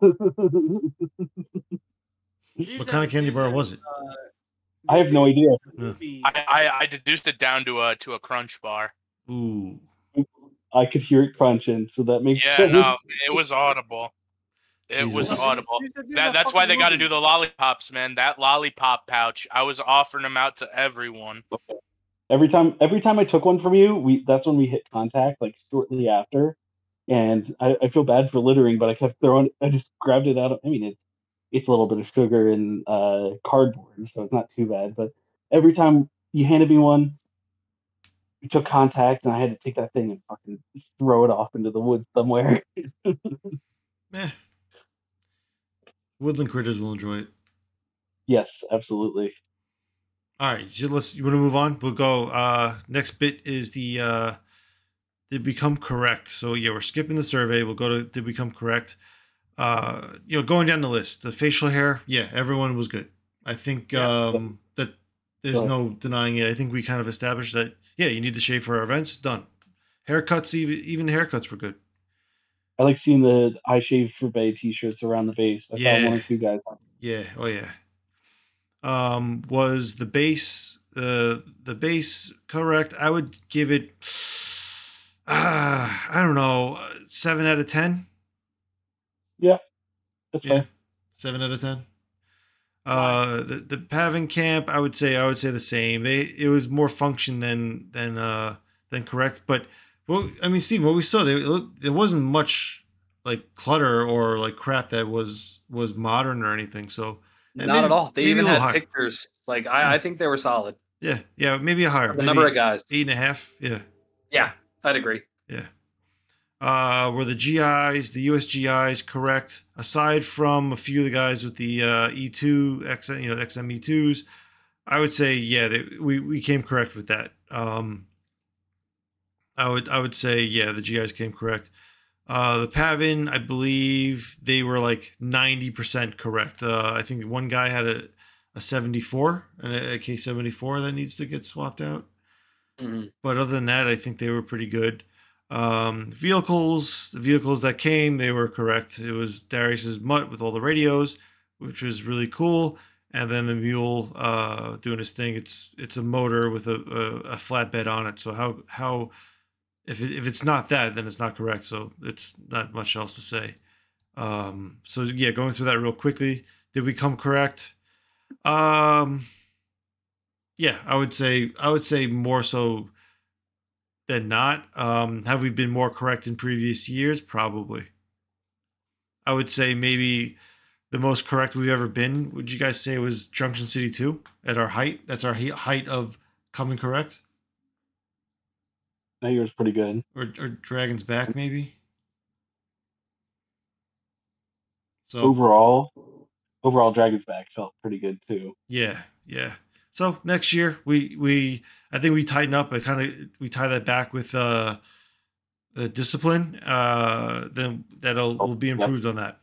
What kind of candy bar was it? Uh, I have no idea. I, I I deduced it down to a to a crunch bar. Ooh. I could hear it crunching, so that makes Yeah, sense. no, it was audible. It was Jesus. audible. These are- these That, are that's why fucking they got to movies. do the lollipops, man. That lollipop pouch, I was offering them out to everyone. Every time, every time I took one from you, we that's when we hit contact, like shortly after. And I, I feel bad for littering, but I kept throwing. I just grabbed it out. Of, I mean, it's it's a little bit of sugar and uh, cardboard, so it's not too bad. But every time you handed me one, we took contact, and I had to take that thing and fucking throw it off into the woods somewhere. Eh. Woodland critters will enjoy it. Yes, absolutely. All right, so let's. You want to move on? We'll go. Uh, next bit is the uh, did become correct. So yeah, we're skipping the survey. We'll go to did become correct. Uh, you know, going down the list, the facial hair. Yeah, everyone was good. I think um, that there's Sure. no denying it. I think we kind of established that. Yeah, you need to shave for our events. Done. Haircuts, even even the haircuts were good. I like seeing the I Shave for Bay t-shirts around the base. I Yeah. saw one or two guys. Yeah. Oh yeah. Um, was the base uh, the base correct? I would give it. Uh, I don't know, uh, seven out of ten. That's Yeah, fine. seven out of ten. Uh, the the Pavin camp, I would say, I would say the same. They it was more function than than uh than correct. But well, I mean, Steve, what we saw there, there wasn't much like clutter or like crap that was was modern or anything. So eh, Not maybe- at all. They maybe a even little had higher. pictures. Like I, I think they were solid. Yeah, yeah, maybe a higher. The maybe number of guys. eight and a half. Yeah, Yeah, I'd agree. yeah. Uh, were the G Is, the U S G Is correct? Aside from a few of the guys with the uh, E two, X, you know, X M E twos, I would say, yeah, they, we we came correct with that. Um, I would I would say, yeah, the G Is came correct. Uh, the Pavin, I believe they were like ninety percent correct. Uh, I think one guy had a, a seventy-four, a, a K seventy-four that needs to get swapped out. Mhm. But other than that, I think they were pretty good. Um, vehicles, the vehicles that came, they were correct. It was Darius's Mutt with all the radios, which was really cool. And then the mule uh, doing his thing. It's it's a motor with a, a, a flatbed on it. So how how if it, if it's not that, then it's not correct. So it's not much else to say. Um, so yeah, going through that real quickly. Did we come correct? Um, yeah, I would say I would say more so than not. Um, have we been more correct in previous years? Probably. I would say maybe the most correct we've ever been. Would you guys say it was Junction City two at our height? That's our he- height of coming correct, I think it was pretty good. or, or Dragon's Back maybe. So Overall, overall, Dragon's Back felt pretty good too. yeah, yeah. So next year we we I think we tighten up. I kind of we tie that back with uh the discipline. Uh, then that'll will be Yep. improved on that.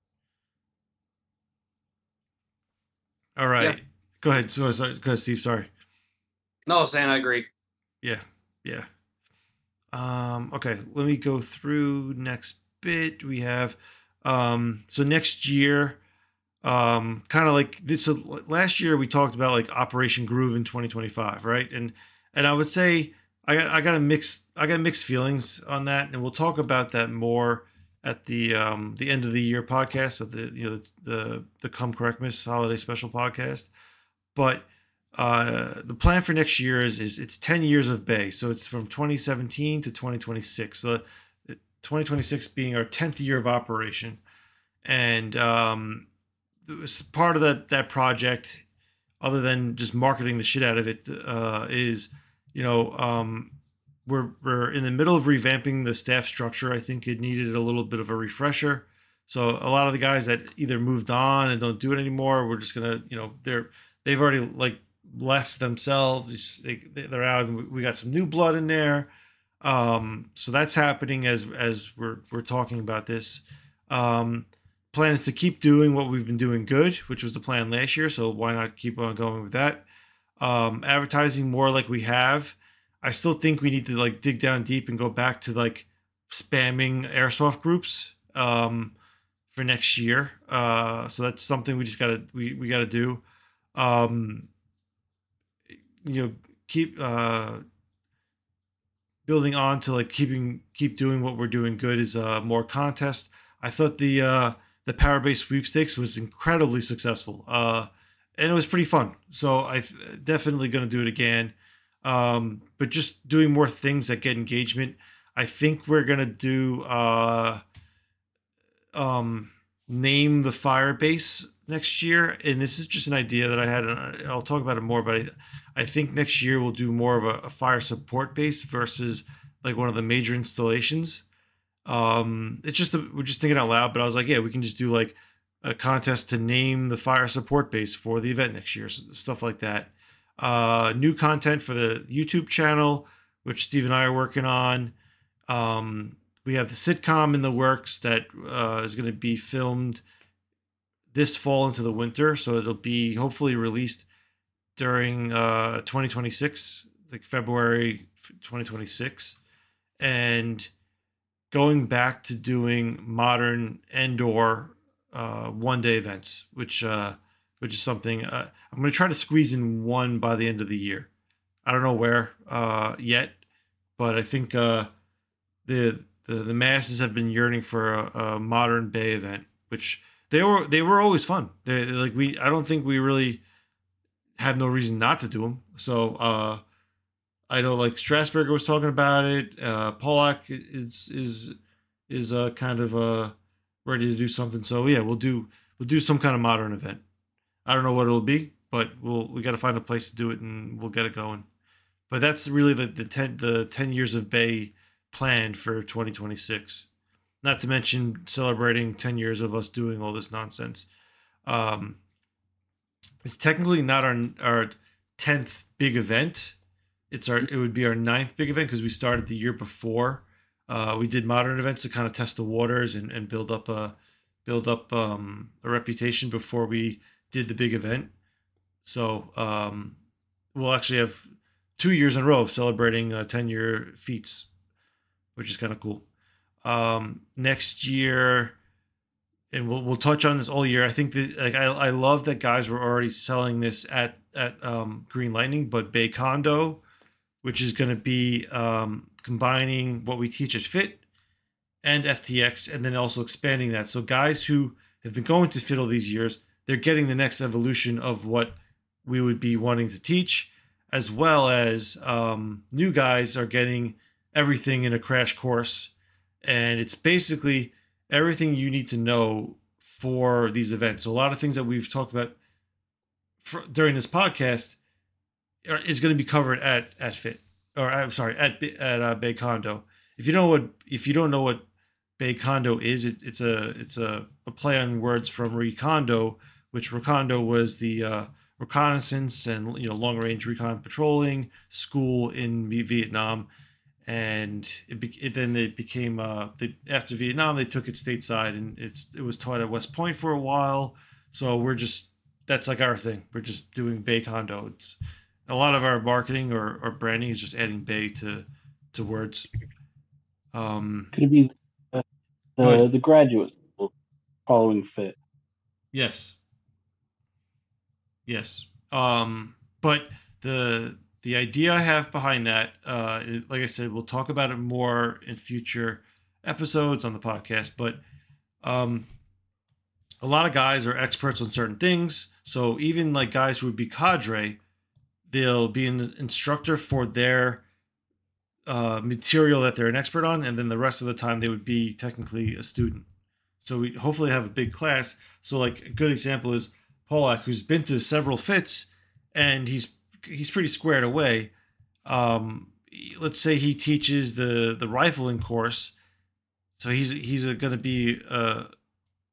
All right. Yeah. Go ahead. So sorry. Go ahead, Steve. Sorry. No, Sam, I agree. Yeah. Yeah. Um, okay. Let me go through next bit. We have um so next year, um, kind of like this. So last year we talked about like Operation Groove in twenty twenty-five, right? And and I would say I got I got a mixed I got mixed feelings on that, and we'll talk about that more at the um the end of the year podcast, of the you know the the, the Come Correctmas holiday special podcast. But uh the plan for next year is is it's ten years of Bay, so it's from twenty seventeen to twenty twenty-six. So twenty twenty-six being our tenth year of operation, and um part of that that project, other than just marketing the shit out of it, uh, is you know um, we're we're in the middle of revamping the staff structure. I think it needed a little bit of a refresher. So a lot of the guys that either moved on and don't do it anymore, we're just gonna, you know, they're they've already like left themselves. They, they're out. And we got some new blood in there. Um, so that's happening as as we're we're talking about this. Um, plan is to keep doing what we've been doing good, which was the plan last year. So why not keep on going with that? Um, advertising more like we have. I still think we need to like dig down deep and go back to like spamming airsoft groups um, for next year. Uh, so that's something we just gotta we we gotta do. Um, you know, keep uh, building on to like keeping keep doing what we're doing good is uh, more contest. I thought the uh, the Power Base sweepstakes was incredibly successful, uh, and it was pretty fun. So I definitely going to do it again. Um, but just doing more things that get engagement. I think we're gonna do uh, um, name the fire base next year, and this is just an idea that I had. And I'll talk about it more, but I, I think next year we'll do more of a, a fire support base versus like one of the major installations. Um, it's just a, we're just thinking out loud, but I was like, yeah, we can just do like a contest to name the fire support base for the event next year, stuff like that. Uh, new content for the YouTube channel, which Steve and I are working on. Um, we have the sitcom in the works that uh, is going to be filmed this fall into the winter, so it'll be hopefully released during uh, twenty twenty-six, like February twenty twenty-six, and going back to doing modern and/or uh, one-day events, which uh, which is something uh, I'm going to try to squeeze in one by the end of the year. I don't know where uh, yet, but I think uh, the, the the masses have been yearning for a, a modern Bay event, which they were they were always fun. They, like we, I don't think we really had no reason not to do them. So uh, I know like Strasburger was talking about it. Uh, Polak is is is uh, kind of uh, ready to do something. So yeah, we'll do we'll do some kind of modern event. I don't know what it'll be, but we'll we got to find a place to do it, and we'll get it going. But that's really the the ten the ten years of Bay planned for twenty twenty-six. Not to mention celebrating ten years of us doing all this nonsense. Um, it's technically not our our tenth big event. It's our it would be our ninth big event because we started the year before. Uh, we did modern events to kind of test the waters and, and build up a build up um, a reputation before we did the big event. So um, we'll actually have two years in a row of celebrating uh, ten year feats, which is kind of cool. Um, next year, and we'll we'll touch on this all year. I think that like I I love that guys were already selling this at at um, Green Lightning, but Bay Condo, which is going to be um, combining what we teach at Fit and F T X, and then also expanding that. So guys who have been going to Fit all these years, they're getting the next evolution of what we would be wanting to teach, as well as um, new guys are getting everything in a crash course. And it's basically everything you need to know for these events. So a lot of things that we've talked about for, during this podcast are, is going to be covered at at Fit, or I'm sorry, at at uh, Bay Condo. If you know what, if you don't know what Bay Condo is, it, it's a it's a, a play on words from Recondo, which Recondo was the uh, reconnaissance and you know long range recon patrolling school in Vietnam. And it, be, it then it became uh, the, after Vietnam they took it stateside, and it's it was taught at West Point for a while. So we're just that's like our thing. We're just doing Bay Condo. It's a lot of our marketing or, or branding is just adding Bay to to words. Um, Could it be uh, the the graduate school following Fit? Yes. Yes. Um, but the The idea I have behind that, uh, like I said, we'll talk about it more in future episodes on the podcast. But um, a lot of guys are experts on certain things. So even like guys who would be cadre, they'll be an instructor for their uh, material that they're an expert on. And then the rest of the time, they would be technically a student. So we hopefully have a big class. So like a good example is Polak, who's been to several fits, and he's he's pretty squared away. Um, let's say he teaches the the rifling course, so he's he's going to be a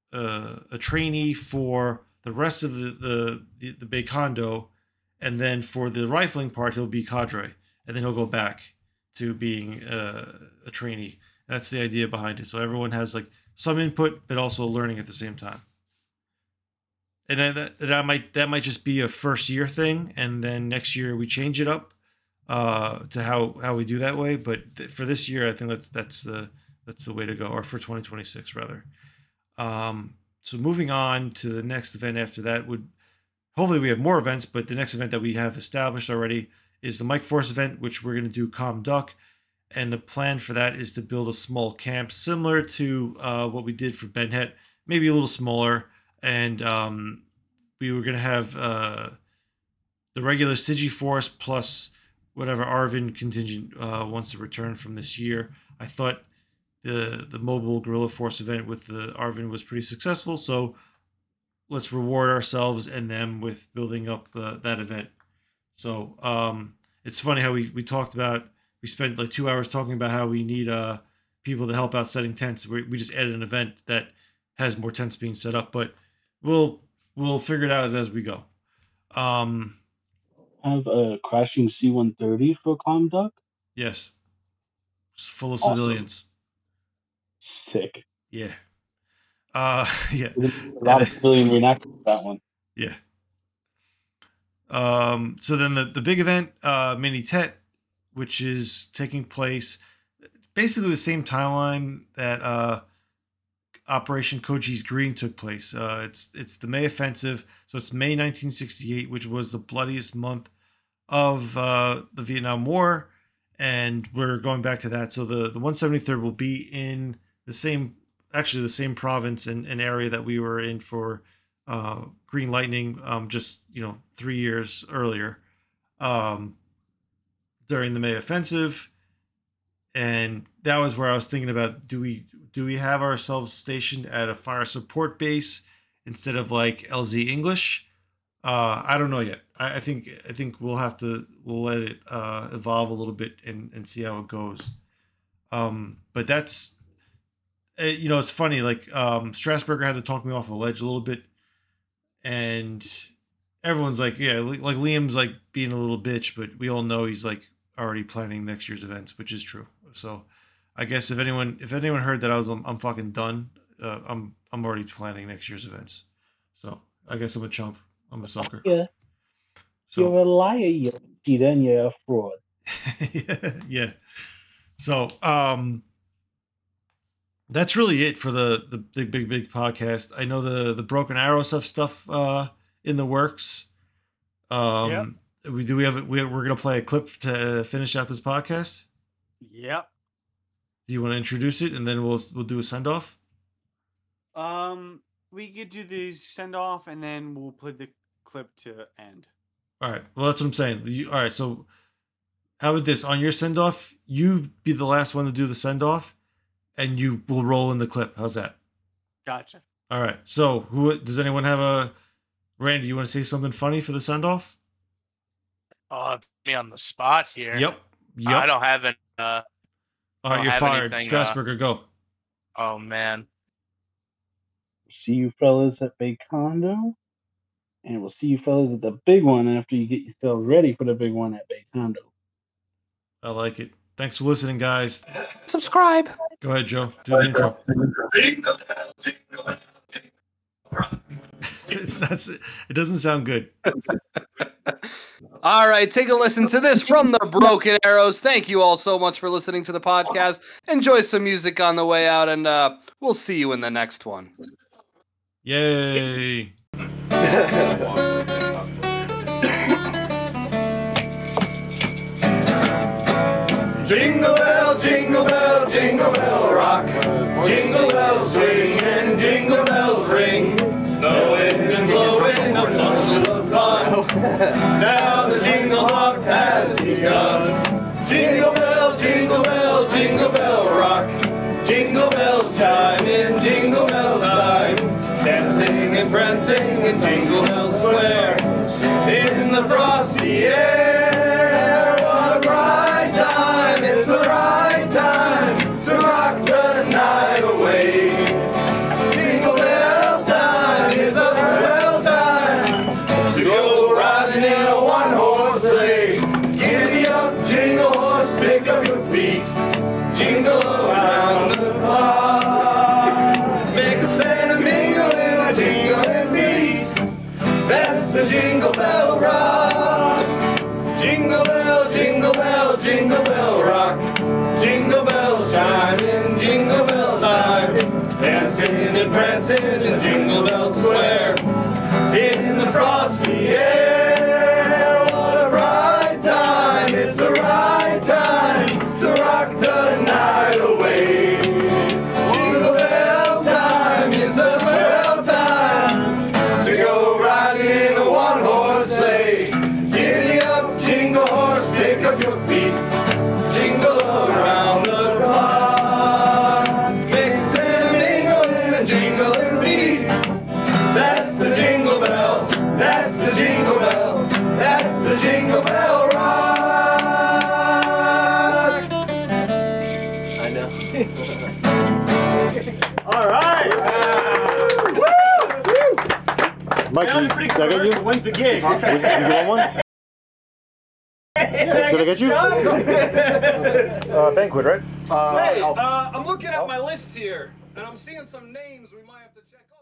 uh, a trainee for the rest of the the the, the Bay Condo, and then for the rifling part he'll be cadre, and then he'll go back to being uh, a trainee. That's the idea behind it. So everyone has like some input, but also learning at the same time. And then that, that might that might just be a first year thing, and then next year we change it up uh, to how, how we do that way. But th- for this year, I think that's that's the that's the way to go, or for twenty twenty-six rather. Um, so moving on to the next event after that would hopefully we have more events, but the next event that we have established already is the Mike Force event, which we're going to do Calm Duck. And the plan for that is to build a small camp similar to uh, what we did for Ben Het, maybe a little smaller. And um, we were going to have uh, the regular Sigi Force plus whatever Arvin contingent uh, wants to return from this year. I thought the the mobile guerrilla force event with the Arvin was pretty successful, so let's reward ourselves and them with building up the, that event. So um, it's funny how we, we talked about, we spent like two hours talking about how we need uh, people to help out setting tents. We, we just added an event that has more tents being set up, but we'll we'll figure it out as we go. Um, Have a crashing C one thirty for Calm Duck? Yes. It's full of Awesome. civilians. Sick. Yeah. Uh, yeah. A lot of civilian reenactments with that one. Yeah. Um, so then the, the big event, uh, Mini Tet, which is taking place basically the same timeline that uh, Operation Koji's Green took place. Uh, it's it's the May Offensive, so it's May nineteen sixty-eight, which was the bloodiest month of uh, the Vietnam War, and we're going back to that. So the, the one seventy-third will be in the same, actually the same province and, and area that we were in for uh, Green Lightning, um, just you know three years earlier, um, during the May Offensive. And that was where I was thinking about, do we do we have ourselves stationed at a fire support base instead of like L Z English? Uh, I don't know yet. I, I think I think we'll have to we'll let it uh, evolve a little bit and, and see how it goes. Um, but that's uh, you know it's funny. Like um, Strasburger had to talk me off the ledge a little bit, and everyone's like, yeah, like, like Liam's like being a little bitch, but we all know he's like already planning next year's events, which is true. So I guess if anyone if anyone heard that I was I'm, I'm fucking done, uh, I'm I'm already planning next year's events. So I guess I'm a chump. I'm a sucker. Yeah. So You're a liar, you cheater, and you're a fraud. yeah, yeah. So um that's really it for the the big big big podcast. I know the the Broken Arrow stuff stuff uh in the works. Um Yep. we do we have we we're gonna play a clip to finish out this podcast. Yep. Do you want to introduce it and then we'll we'll do a send off? Um, we could do the send off and then we'll play the clip to end. All right. Well, that's what I'm saying. You, all right. So how about this? On your send off, you be the last one to do the send off, and you will roll in the clip. How's that? Gotcha. All right. So who does anyone have a Randy? You want to say something funny for the send off? Oh, me on the spot here. Yep. Yep. I don't have any. Uh, all right. don't You're have fired. anything, uh, Strasburger, go. oh man. See you fellas at Bay Condo, and we'll see you fellas at the big one after you get yourselves ready for the big one at Bay Condo. I like it. Thanks for listening, guys. Subscribe. Go ahead, Joe. Do the intro. It's not, it doesn't sound good. All right, take a listen to this from the Broken Arrows. Thank you all so much for listening to the podcast. Enjoy some music on the way out, and uh, we'll see you in the next one. Yay. Jingle bell, jingle bell, jingle bell rock. Jingle bells swing and jingle bells ring. Snowing and blowing up bushels of fun. Now the jingle hop has begun. Jingle bell, jingle bell, jingle bell rock. Jingle bells chime in jingle bells time. Dancing and prancing in Jingle Bell Square. In the frosty air, what a bright time. It's the right time to rock the night away. Jingle bells. beat. Jingle around the clock. Mix and mingle in a jingling beat. That's the Jingle Bell Rock. Jingle bell, jingle bell, jingle bell rock. Jingle bells chiming, jingle bells time. Dancing and prancing in Jingle Bell Square. In the frosty air, what a bright time. It's the right time to rock the night away. Jingle bell time is a swell time to go riding in a one-horse sleigh. Giddy up, jingle horse, pick up your feet. Jingle around the clock. Mix and mingle in a jingling beat. That's the Jingle Bell. That's the Jingle Bell. That's the Jingle Bell Rock. I know. All right. Mike, That was did, pretty did I get you? commercial. When's the gig? Did, did you want one? Did I get you? Uh, banquet, right? Hey, uh, I'm looking at my list here, and I'm seeing some names we might have to check off.